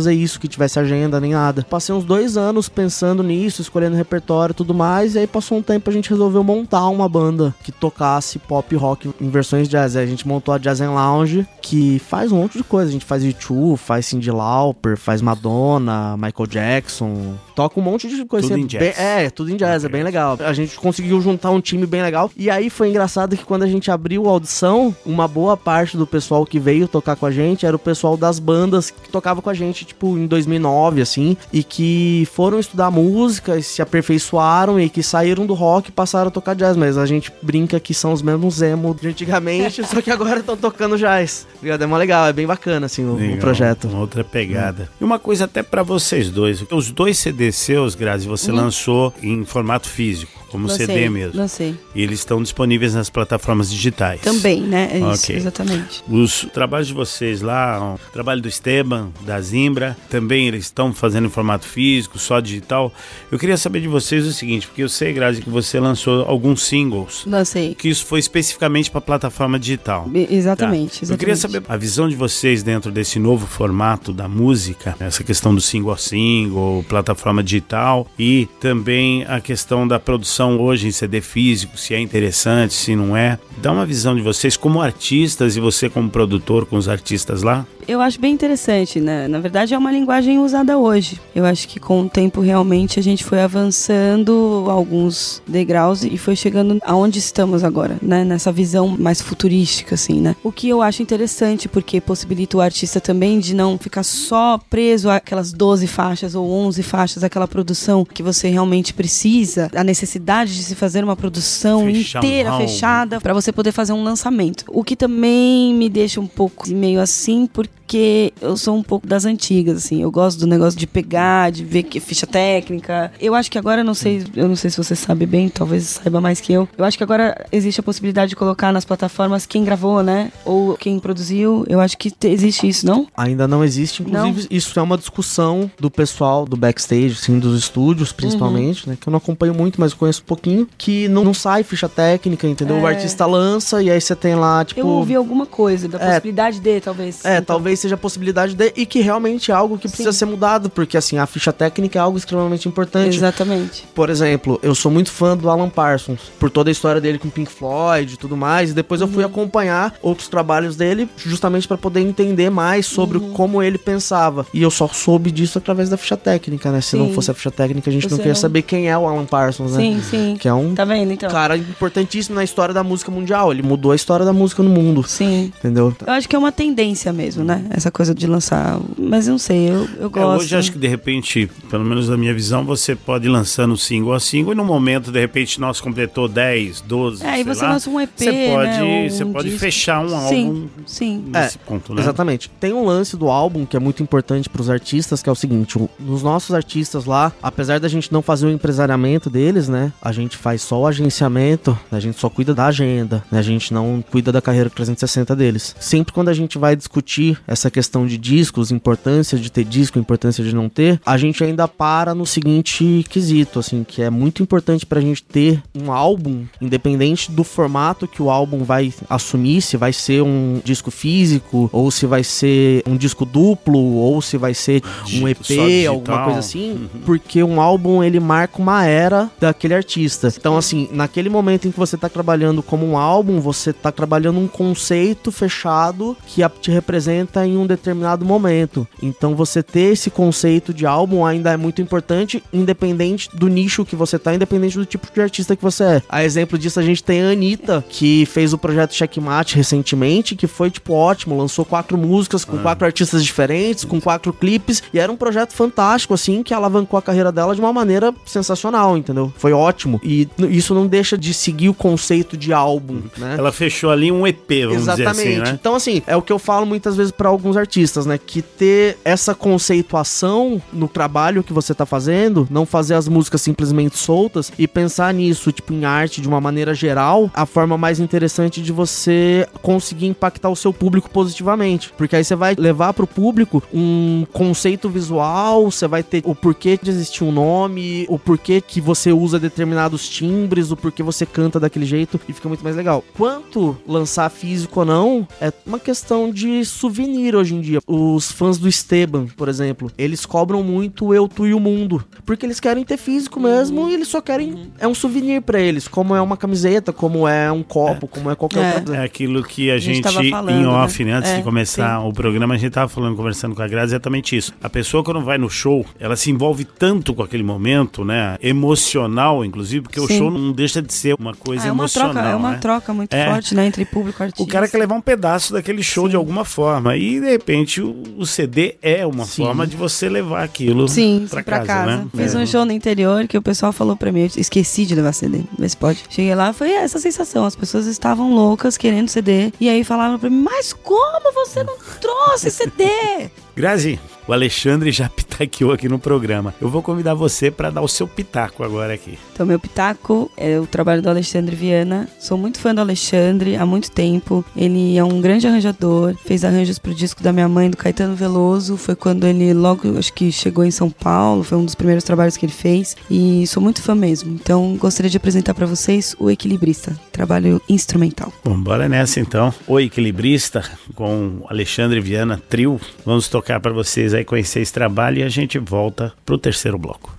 fazer isso, que tivesse agenda, nem nada. Passei uns dois anos pensando nisso, escolhendo repertório e tudo mais, e aí passou um tempo a gente resolveu montar uma banda que tocasse pop rock em versões jazz. Aí a gente montou a Jazz and Lounge, que faz um monte de coisa. A gente faz U dois, faz Cyndi Lauper, faz Madonna, Michael Jackson, toca um monte de coisa. Tudo assim, em jazz. Bem, é, tudo em jazz, okay. É bem legal. A gente conseguiu juntar um time bem legal, e aí foi engraçado que quando a gente abriu a audição, uma boa parte do pessoal que veio tocar com a gente era o pessoal das bandas que tocava com a gente, tipo, em dois mil e nove, assim, e que foram estudar música, e se aperfeiçoaram e que saíram do rock e passaram a tocar jazz, mas a gente brinca que são os mesmos emo de antigamente, só que agora estão tocando jazz. É mó legal, é bem bacana, assim, o, legal, o projeto. Uma outra pegada. É. E uma coisa até pra vocês dois, os dois C Ds seus, Grazi, você uhum. lançou em formato físico. Como lancei, C D mesmo. Lancei. E eles estão disponíveis nas plataformas digitais. Também, né? É isso, okay. Exatamente. Os trabalhos de vocês lá, o trabalho do Esteban, da Zimbra, também eles estão fazendo em formato físico, só digital. Eu queria saber de vocês o seguinte, porque eu sei, Grazi, que você lançou alguns singles. Lancei. Que isso foi especificamente para a plataforma digital. Exatamente, tá. exatamente. Eu queria saber a visão de vocês dentro desse novo formato da música, essa questão do single a single, plataforma digital e também a questão da produção hoje em C D físico, se é interessante, se não é. Dá uma visão de vocês como artistas e você como produtor com os artistas lá. Eu acho bem interessante, né? Na verdade é uma linguagem usada hoje. Eu acho que com o tempo realmente a gente foi avançando alguns degraus e foi chegando aonde estamos agora, né? Nessa visão mais futurística, assim, né? O que eu acho interessante porque possibilita o artista também de não ficar só preso àquelas doze faixas ou onze faixas, aquela produção que você realmente precisa, a necessidade de se fazer uma produção Fechar inteira, um fechada, para você poder fazer um lançamento. O que também me deixa um pouco meio assim, porque eu sou um pouco das antigas, assim. Eu gosto do negócio de pegar, de ver que ficha técnica. Eu acho que agora, eu não sei, eu não sei se você sabe bem, talvez saiba mais que eu. Eu acho que agora existe a possibilidade de colocar nas plataformas quem gravou, né? Ou quem produziu. Eu acho que te, existe isso, não? Ainda não existe. Inclusive, não? Isso é uma discussão do pessoal do backstage, assim, dos estúdios, principalmente, uhum. né? Que eu não acompanho muito, mas conheço um pouquinho. Que não, não sai ficha técnica, entendeu? É. O artista lança e aí você tem lá, tipo... Eu ouvi alguma coisa da é, possibilidade de, talvez. É, então. talvez seja a possibilidade de, e que realmente é algo que precisa Sim. ser mudado, porque assim, a ficha técnica é algo extremamente importante. Exatamente. Por exemplo, eu sou muito fã do Alan Parsons, por toda a história dele com Pink Floyd e tudo mais, e depois uhum. eu fui acompanhar outros trabalhos dele, justamente para poder entender mais sobre uhum. como ele pensava, e eu só soube disso através da ficha técnica, né? Se Sim. não fosse a ficha técnica, a gente Você não queria não... saber quem é o Alan Parsons, né? Sim, sim. Que é um tá vendo, então? cara importantíssimo na história da música mundial, ele mudou a história da música no mundo. Sim. Entendeu? Eu acho que é uma tendência mesmo, né? Essa coisa de lançar, mas eu não sei, eu, eu gosto. É, hoje acho que de repente, pelo menos na minha visão, você pode ir lançando single a single e no momento, de repente, nós completou dez, doze, É, e você lá, lança um E P, você pode, né? você um pode disco. fechar um sim, álbum sim. nesse é, ponto, né? Exatamente. Tem um lance do álbum que é muito importante pros artistas, que é o seguinte, o, nos nossos artistas lá, apesar da gente não fazer o empresariamento deles, né, a gente faz só o agenciamento, a gente só cuida da agenda, né, a gente não cuida da carreira trezentos e sessenta deles. Sempre quando a gente vai discutir essa questão de discos, importância de ter disco, importância de não ter, a gente ainda para no seguinte quesito, assim, que é muito importante pra gente ter um álbum, independente do formato que o álbum vai assumir, se vai ser um disco físico, ou se vai ser um disco duplo, ou se vai ser um E P, alguma coisa assim, uhum. porque um álbum, ele marca uma era daquele artista. Então, assim, naquele momento em que você tá trabalhando como um álbum, você tá trabalhando um conceito fechado que te representa em um determinado momento. Então, você ter esse conceito de álbum ainda é muito importante, independente do nicho que você tá, independente do tipo de artista que você é. A exemplo disso, a gente tem a Anitta, que fez o projeto Checkmate recentemente, que foi, tipo, ótimo, lançou quatro músicas com ah. quatro artistas diferentes, com quatro clipes, e era um projeto fantástico, assim, que alavancou a carreira dela de uma maneira sensacional, entendeu? Foi ótimo. E isso não deixa de seguir o conceito de álbum, né? Ela fechou ali um E P, vamos Exatamente. dizer assim, né? Então, assim, é o que eu falo muitas vezes pra alguns artistas, né? Que ter essa conceituação no trabalho que você tá fazendo, não fazer as músicas simplesmente soltas e pensar nisso, tipo, em arte de uma maneira geral, a forma mais interessante de você conseguir impactar o seu público positivamente. Porque aí você vai levar pro público um conceito visual, você vai ter o porquê de existir um nome, o porquê que você usa determinados timbres, o porquê você canta daquele jeito, e fica muito mais legal. Quanto lançar físico ou não, é uma questão de souvenir souvenir hoje em dia. Os fãs do Esteban, por exemplo, eles cobram muito o Eu, Tu e o Mundo, porque eles querem ter físico mesmo e eles só querem... É um souvenir pra eles, como é uma camiseta, como é um copo, é. como é qualquer É. outra coisa. É aquilo que a, a gente, gente falando, em off, né, né? antes É, de começar sim. o programa, a gente tava falando, conversando com a Grazi, exatamente isso. A pessoa, quando vai no show, ela se envolve tanto com aquele momento, né, emocional, inclusive, porque Sim. o show não deixa de ser uma coisa Ah, é uma emocional, troca, é uma né? troca muito É. forte, né, entre público e artista. O cara quer levar um pedaço daquele show Sim. de alguma forma. E, de repente, o, o C D é uma Sim. forma de você levar aquilo Sim, pra, pra casa, casa. né? Fiz É. um show no interior que o pessoal falou pra mim, eu esqueci de levar C D, vê se pode. Cheguei lá, foi essa sensação, as pessoas estavam loucas querendo C D, e aí falavam pra mim, mas como você não trouxe C D? Grazi, o Alexandre já pitaqueou aqui no programa. Eu vou convidar você para dar o seu pitaco agora aqui. Então, meu pitaco é o trabalho do Alexandre Viana. Sou muito fã do Alexandre há muito tempo. Ele é um grande arranjador. Fez arranjos pro disco da minha mãe, do Caetano Veloso. Foi quando ele logo, acho que chegou em São Paulo. Foi um dos primeiros trabalhos que ele fez. E sou muito fã mesmo. Então, gostaria de apresentar para vocês o Equilibrista. Trabalho instrumental. Bom, bora nessa então. O Equilibrista com Alexandre Viana Trio. Vamos tocar para vocês aí conhecer esse trabalho e a gente volta pro terceiro bloco.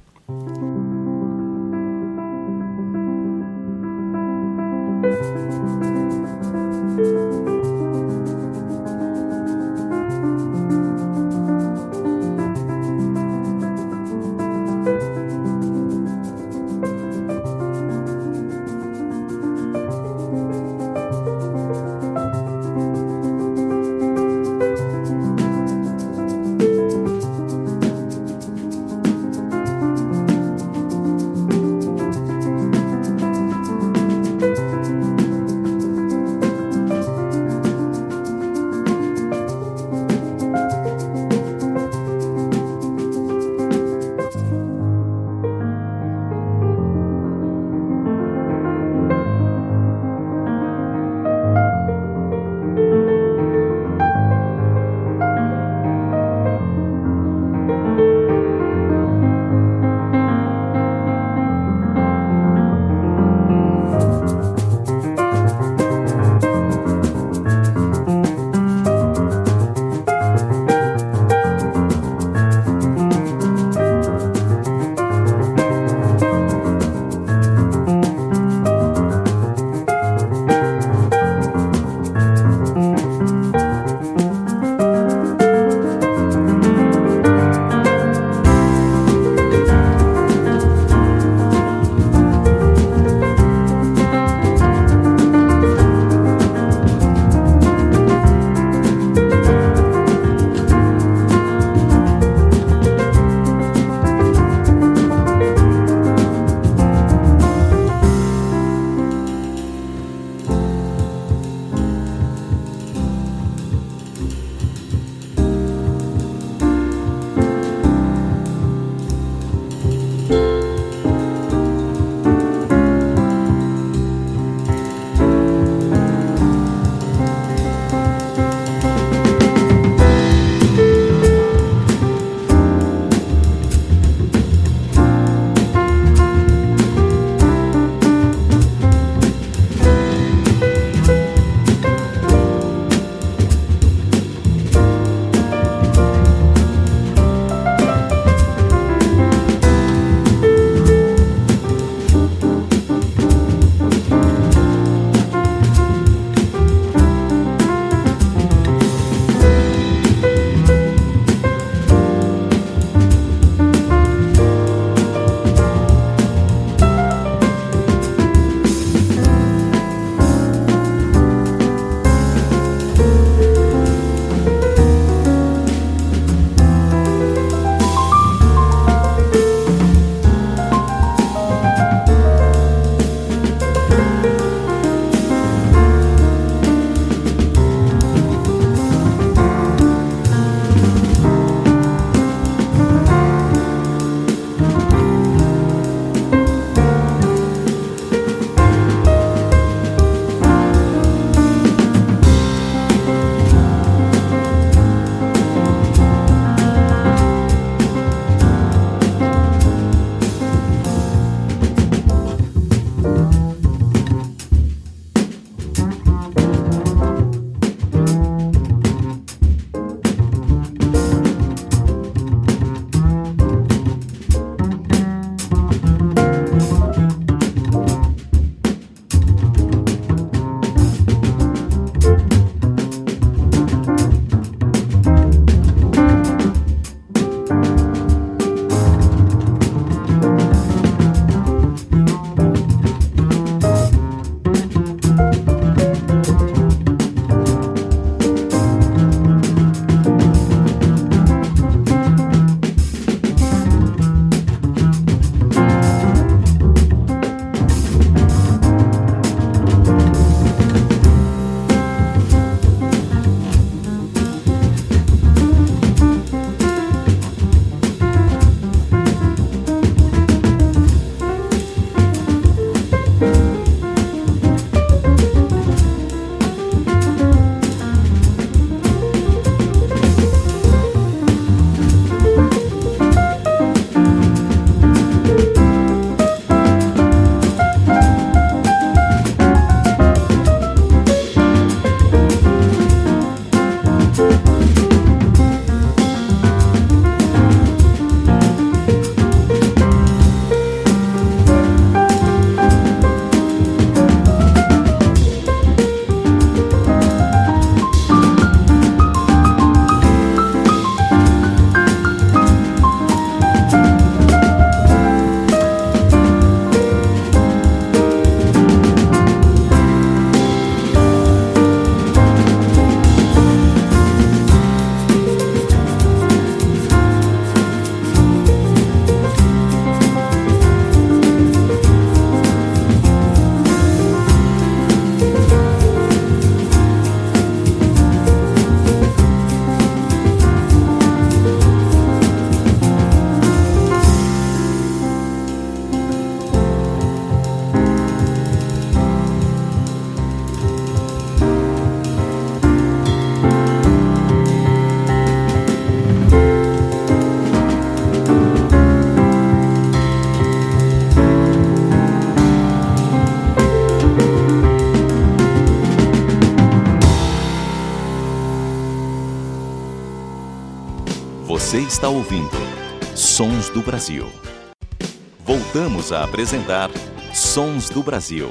Você está ouvindo Sons do Brasil. Voltamos a apresentar Sons do Brasil.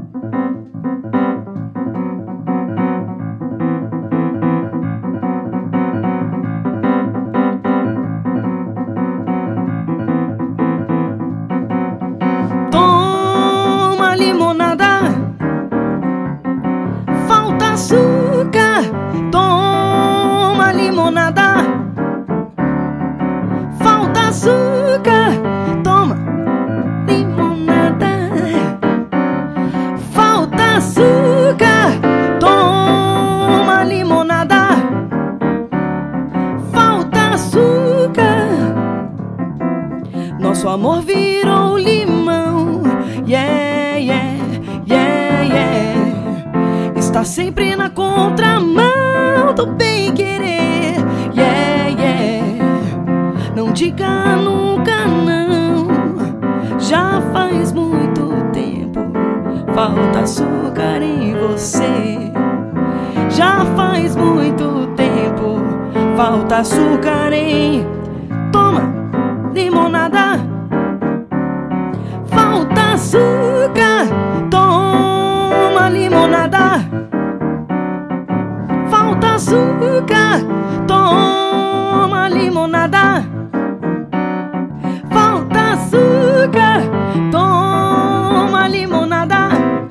Toma limonada, falta açúcar. Toma limonada, falta açúcar. Toma limonada, falta açúcar. Toma limonada, falta açúcar. Nosso amor virou limão, yeah, yeah, yeah, yeah. Está sempre na contramão do bem querer, yeah, yeah. Não diga nunca não, já faz muito tempo. Falta açúcar em você, já faz muito tempo. Falta açúcar em... Toma limonada, falta açúcar. Toma limonada, falta açúcar. Toma limonada, falta açúcar. Toma limonada,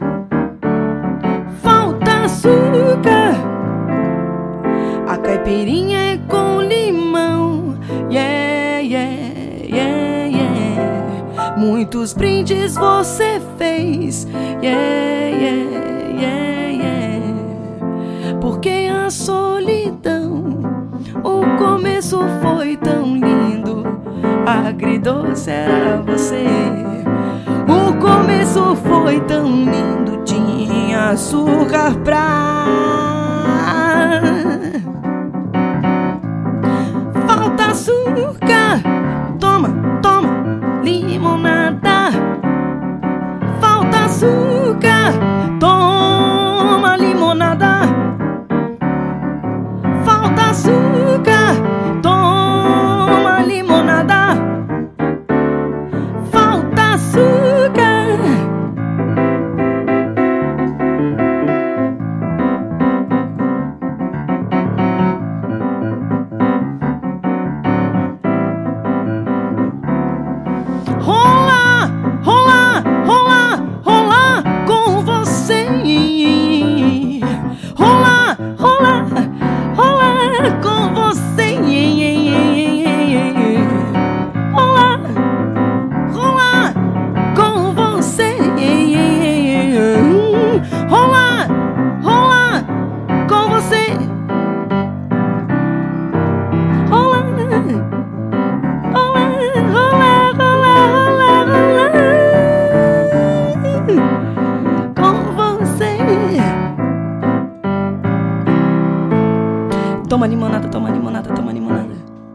falta açúcar. A caipirinha é com limão, yeah, yeah, yeah, yeah. Muitos brindes você fez, yeah, yeah, yeah, yeah. Porque a solidão, o começo foi tão lindo, agridoce era você. O começo foi tão lindo, tinha açúcar pra... Falta açúcar, toma, toma limonada. Falta açúcar, toma limonada. Falta açúcar, toma limonada. Falta açúcar. Rola, rola, rola, rola com você. Rola, rola, rola com você. Rola, rola com você. Rola, rola com você. Rola, rola, rola, rola, rola, rola com você. Toma limonada, toma limonada, toma limonada.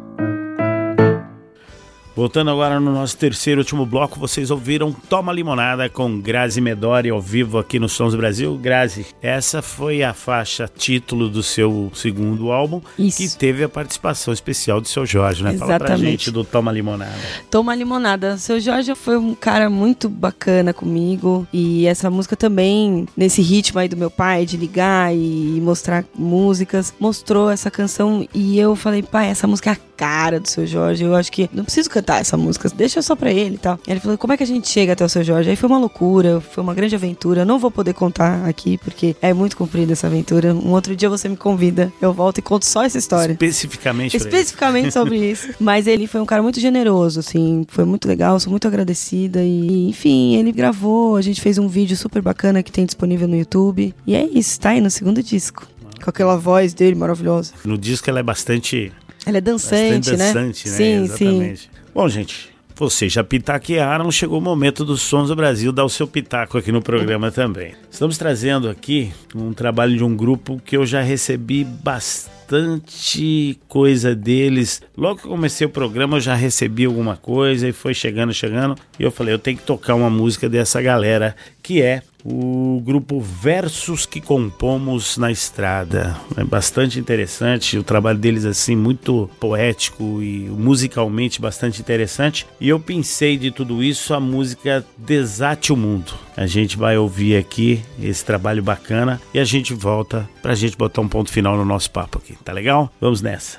Voltando agora no nosso terceiro e último bloco, vocês ouviram Toma Limonada com Grazi Medori ao vivo aqui no Sons do Brasil. Grazi, essa foi a faixa título do seu segundo álbum. Isso. Que teve a participação especial do Seu Jorge, né? Fala pra Exatamente. gente do Toma Limonada. Toma limonada. Seu Jorge foi um cara muito bacana comigo. E essa música também, nesse ritmo aí do meu pai, de ligar e mostrar músicas, mostrou essa canção. E eu falei, pai, essa música é a cara do Seu Jorge. Eu acho que não preciso cantar essa música, deixa só pra ele e tal. E ele falou, como é que a gente chega até o Seu Jorge? Aí foi uma loucura, foi uma grande aventura. Eu não vou poder contar aqui, porque é muito comprida essa aventura. Um outro dia você me convida, eu volto e conto só essa história. Especificamente pra Especificamente sobre isso. Mas ele foi um cara muito generoso, assim, foi muito legal, sou muito agradecida. E, enfim, ele gravou, a gente fez um vídeo super bacana que tem disponível no YouTube. E é isso, tá aí no segundo disco. Com aquela voz dele maravilhosa. No disco ela é bastante... Ela é dançante, bastante dançante, né? né? Sim, Exatamente. sim. Bom, gente, vocês já pitaquearam, chegou o momento dos Sons do Brasil dar o seu pitaco aqui no programa também. Estamos trazendo aqui um trabalho de um grupo que eu já recebi bastante coisa deles. Logo que eu comecei o programa eu já recebi alguma coisa e foi chegando, chegando. E eu falei, eu tenho que tocar uma música dessa galera, que é o grupo Versos que Compomos na Estrada. É bastante interessante, o trabalho deles assim, muito poético e musicalmente bastante interessante. E eu pensei de tudo isso a música Desate o Mundo. A gente vai ouvir aqui esse trabalho bacana e a gente volta pra gente botar um ponto final no nosso papo aqui, tá legal? Vamos nessa.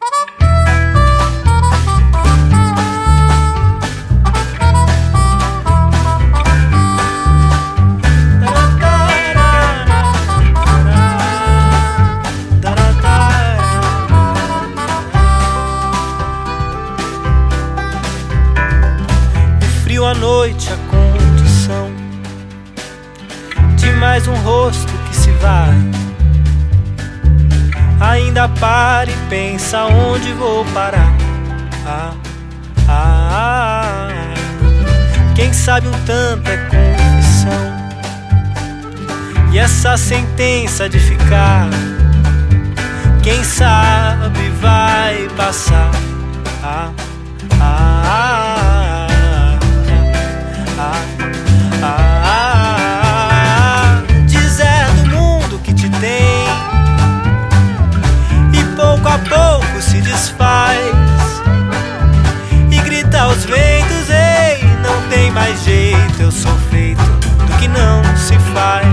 À noite a condição de mais um rosto que se vai. Ainda para e pensa onde vou parar. Ah, ah, ah. Quem sabe um tanto é confissão, e essa sentença de ficar, quem sabe vai passar. Ah, ah, ah. Ah, ah, ah, dizer do mundo que te tem e pouco a pouco se desfaz, e grita aos ventos: ei, não tem mais jeito, eu sou feito do que não se faz.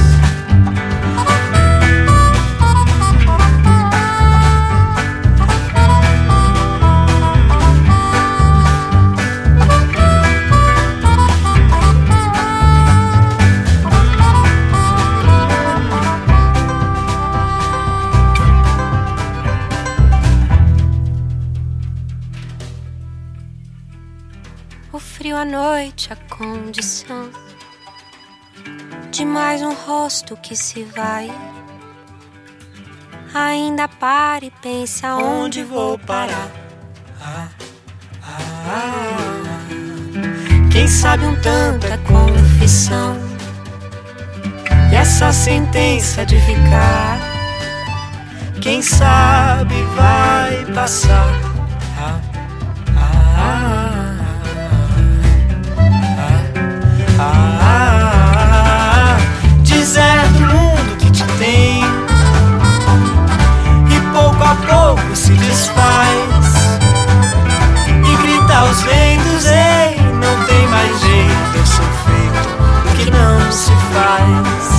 À noite a condição de mais um rosto que se vai. Ainda para e pensa onde vou parar. Ah, ah, ah. Quem sabe um tanto é confissão, e essa sentença de ficar, quem sabe vai passar. Ah, ah, ah. Ah, ah, ah, dizer do mundo que te tem e pouco a pouco se desfaz, e grita aos ventos: ei, não tem mais jeito, eu sou feito do que não se faz.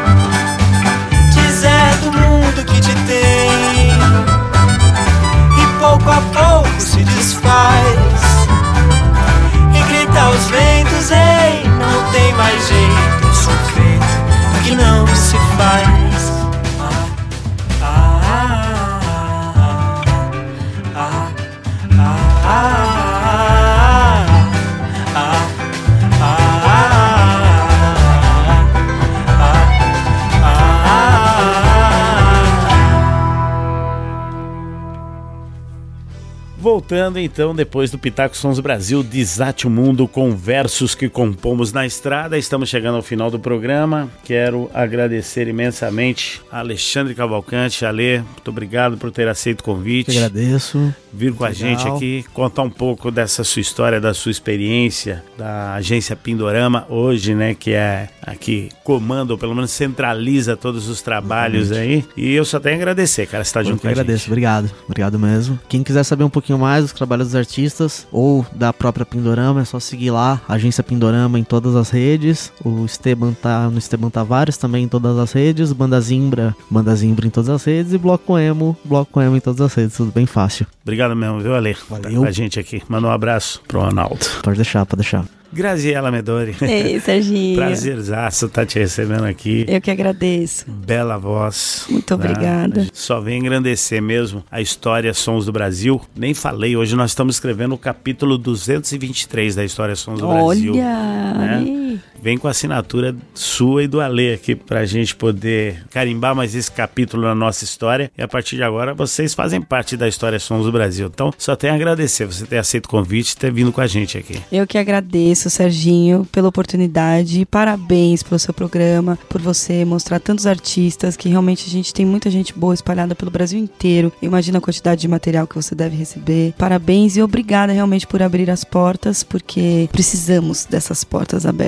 Dizer do mundo que te tem e pouco a pouco se desfaz, e grita aos ventos: ei, não tem mais jeito, eu sou feito do que não se faz. Ah, ah, ah, ah, ah, ah, ah, Voltando então, depois do Pitaco Sons Brasil, Desate o Mundo com Versos que Compomos na Estrada. Estamos chegando ao final do programa. Quero agradecer imensamente a Alexandre Cavalcante. Ale, muito obrigado por ter aceito o convite. Eu agradeço. Vir com a gente aqui, contar um pouco dessa sua história, da sua experiência, da agência Pindorama hoje, né, que é aqui comanda, ou pelo menos centraliza todos os trabalhos aí. E eu só tenho a agradecer, cara, você estar junto com a gente. Eu agradeço, obrigado. Obrigado mesmo. Quem quiser saber um pouquinho mais dos trabalhos dos artistas ou da própria Pindorama, é só seguir lá, Agência Pindorama em todas as redes. O Esteban tá no Esteban Tavares também em todas as redes. Banda Zimbra, Banda Zimbra em todas as redes. E Bloco Emo, Bloco Emo em todas as redes. Tudo bem fácil. Obrigado mesmo, viu, Ale? Valeu. Tá com a gente aqui. Manda um abraço pro Ronaldo. Pode deixar, pode deixar. Graziela Medori. Ei, Serginho. Prazerzaço estar te recebendo aqui. Eu que agradeço. Bela voz. Muito né? obrigada. Só vem engrandecer mesmo a história Sons do Brasil. Nem falei, hoje nós estamos escrevendo o capítulo duzentos e vinte e três da história Sons do Olha, Brasil. Olha! Né? Vem com a assinatura sua e do Ale aqui pra gente poder carimbar mais esse capítulo na nossa história. E a partir de agora vocês fazem parte da história Sons do Brasil. Então só tenho a agradecer você ter aceito o convite e ter vindo com a gente aqui. Eu que agradeço, Serginho, pela oportunidade. Parabéns pelo seu programa, por você mostrar tantos artistas, que realmente a gente tem muita gente boa espalhada pelo Brasil inteiro. Imagina a quantidade de material que você deve receber. Parabéns e obrigada realmente por abrir as portas, porque precisamos dessas portas abertas realmente.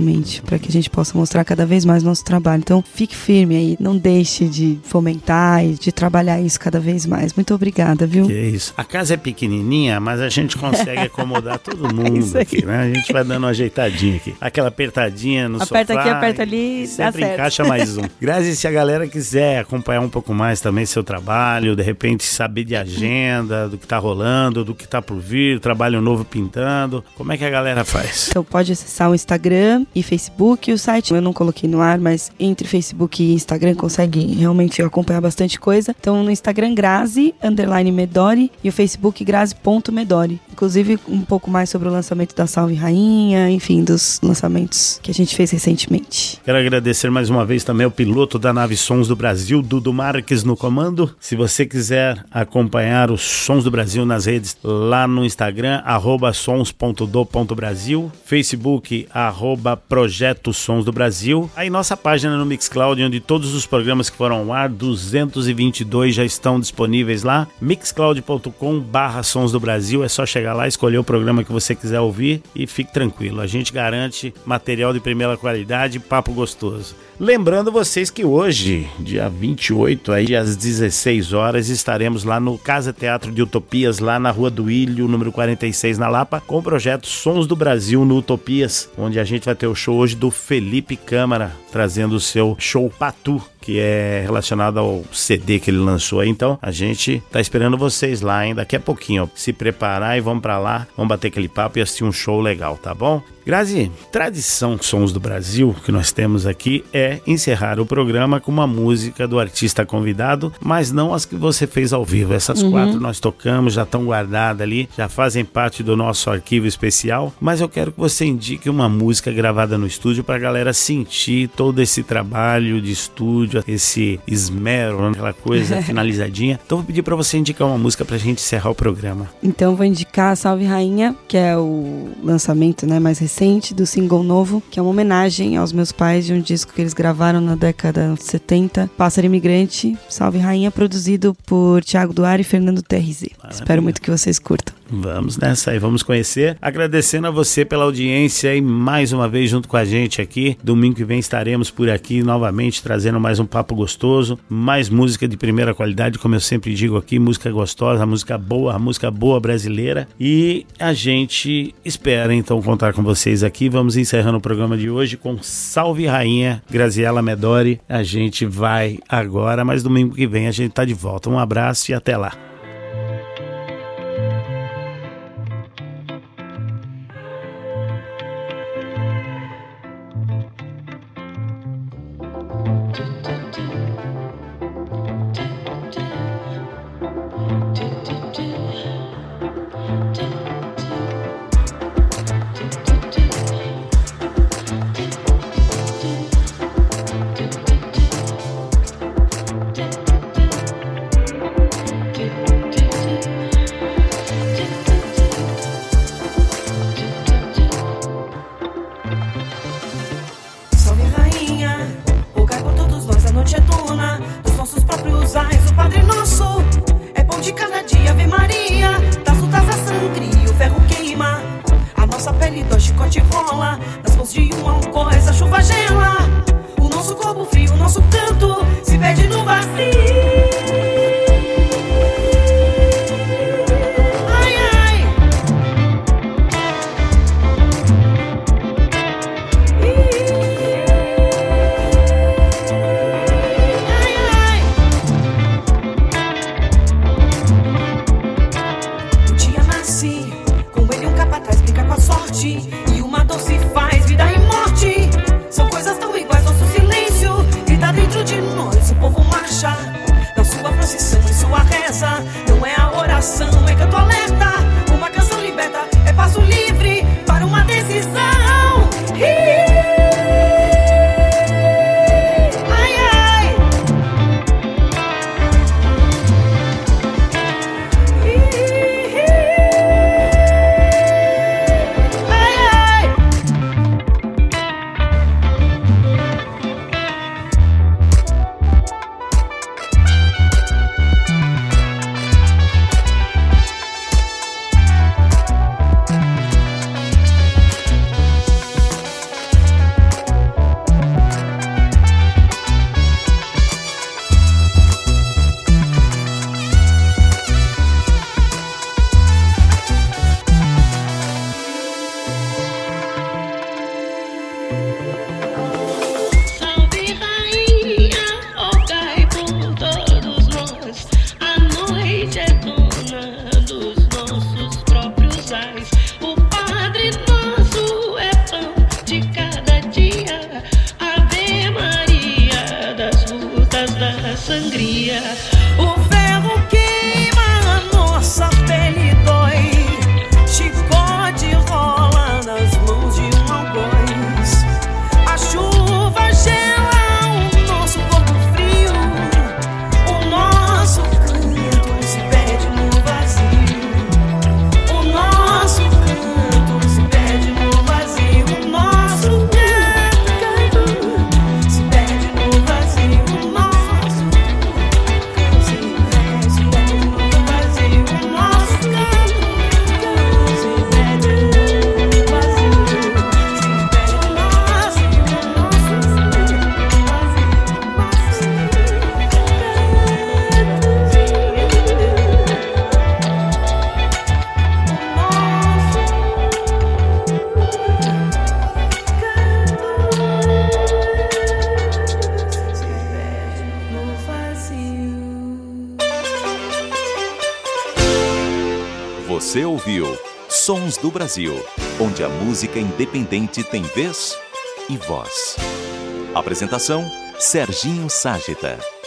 realmente, para que a gente possa mostrar cada vez mais nosso trabalho. Então, fique firme aí, não deixe de fomentar e de trabalhar isso cada vez mais. Muito obrigada, viu? Que isso. A casa é pequenininha, mas a gente consegue acomodar todo mundo aqui, né? A gente vai dando uma ajeitadinha aqui. Aquela apertadinha no aperta sofá. Aperta aqui, aperta ali, sempre dá certo. Encaixa mais um. Grazi, se a galera quiser acompanhar um pouco mais também seu trabalho, de repente saber de agenda, do que tá rolando, do que tá por vir, trabalho novo pintando, como é que a galera faz? Então pode acessar o Instagram e Facebook. O site eu não coloquei no ar, mas entre Facebook e Instagram consegue realmente acompanhar bastante coisa. Então no Instagram Grazi, underline Medori, e o Facebook Grazi.medori. Inclusive um pouco mais sobre o lançamento da Salve Rainha, enfim, dos lançamentos que a gente fez recentemente. Quero agradecer mais uma vez também ao piloto da nave Sons do Brasil, Dudu Marques, no comando. Se você quiser acompanhar os Sons do Brasil nas redes, lá no Instagram, arroba sons ponto do ponto brasil, Facebook, arroba Projeto Sons do Brasil. Aí nossa página no Mixcloud, onde todos os programas que foram ao ar, duzentos e vinte e dois, já estão disponíveis lá, mixcloud ponto com barra Sons do Brasil. É só chegar lá, escolher o programa que você quiser ouvir e fique tranquilo. A gente garante material de primeira qualidade, papo gostoso. Lembrando vocês que hoje, dia vinte e oito, aí às dezesseis horas, estaremos lá no Casa Teatro de Utopias, lá na Rua do Ilho, número quarenta e seis, na Lapa, com o projeto Sons do Brasil no Utopias, onde a gente vai ter o show hoje do Felipe Câmara, trazendo o seu show Patu, que é relacionado ao C D que ele lançou aí. Então, a gente tá esperando vocês lá, hein? Daqui a pouquinho, ó. Se preparar e vamos pra lá, vamos bater aquele papo e assistir um show legal, tá bom? Grazi, tradição Sons do Brasil que nós temos aqui é encerrar o programa com uma música do artista convidado, mas não as que você fez ao vivo. Essas uhum. quatro nós tocamos, já estão guardadas ali, já fazem parte do nosso arquivo especial, mas eu quero que você indique uma música gravada no estúdio pra galera sentir todo esse trabalho de estúdio, esse esmero, aquela coisa finalizadinha. Então vou pedir pra você indicar uma música pra gente encerrar o programa. Então vou indicar Salve Rainha, que é o lançamento, né, mais recente do single novo, que é uma homenagem aos meus pais de um disco que eles gravaram na década de setenta, Pássaro Imigrante, Salve Rainha, produzido por Thiago Duarte e Fernando T R Z. Maravilha. Espero muito que vocês curtam. Vamos nessa aí, vamos conhecer. Agradecendo a você pela audiência e mais uma vez junto com a gente aqui. Domingo que vem estaremos por aqui novamente trazendo mais um papo gostoso, mais música de primeira qualidade, como eu sempre digo aqui, música gostosa, música boa, música boa brasileira. E a gente espera então contar com vocês aqui. Vamos encerrando o programa de hoje com Salve Rainha, Graziella Medori. A gente vai agora, mas domingo que vem a gente tá de volta. Um abraço e até lá. E uma dor se faz vida e morte. São coisas tão iguais, nosso silêncio grita dentro de nós. O povo marcha sangria. O ferro queima, a nossa pele dói. Chicote rola nas mãos de um algoz. A chuva gela o nosso corpo frio. O nosso canto se perde no vazio. O nosso canto se perde no vazio. O nosso canto se perde no vazio. O nosso canto se perde no vazio. O nosso canto se perde no vazio. Se perde no Você ouviu Sons do Brasil, onde a música independente tem vez e voz. Apresentação: Serginho Ságita.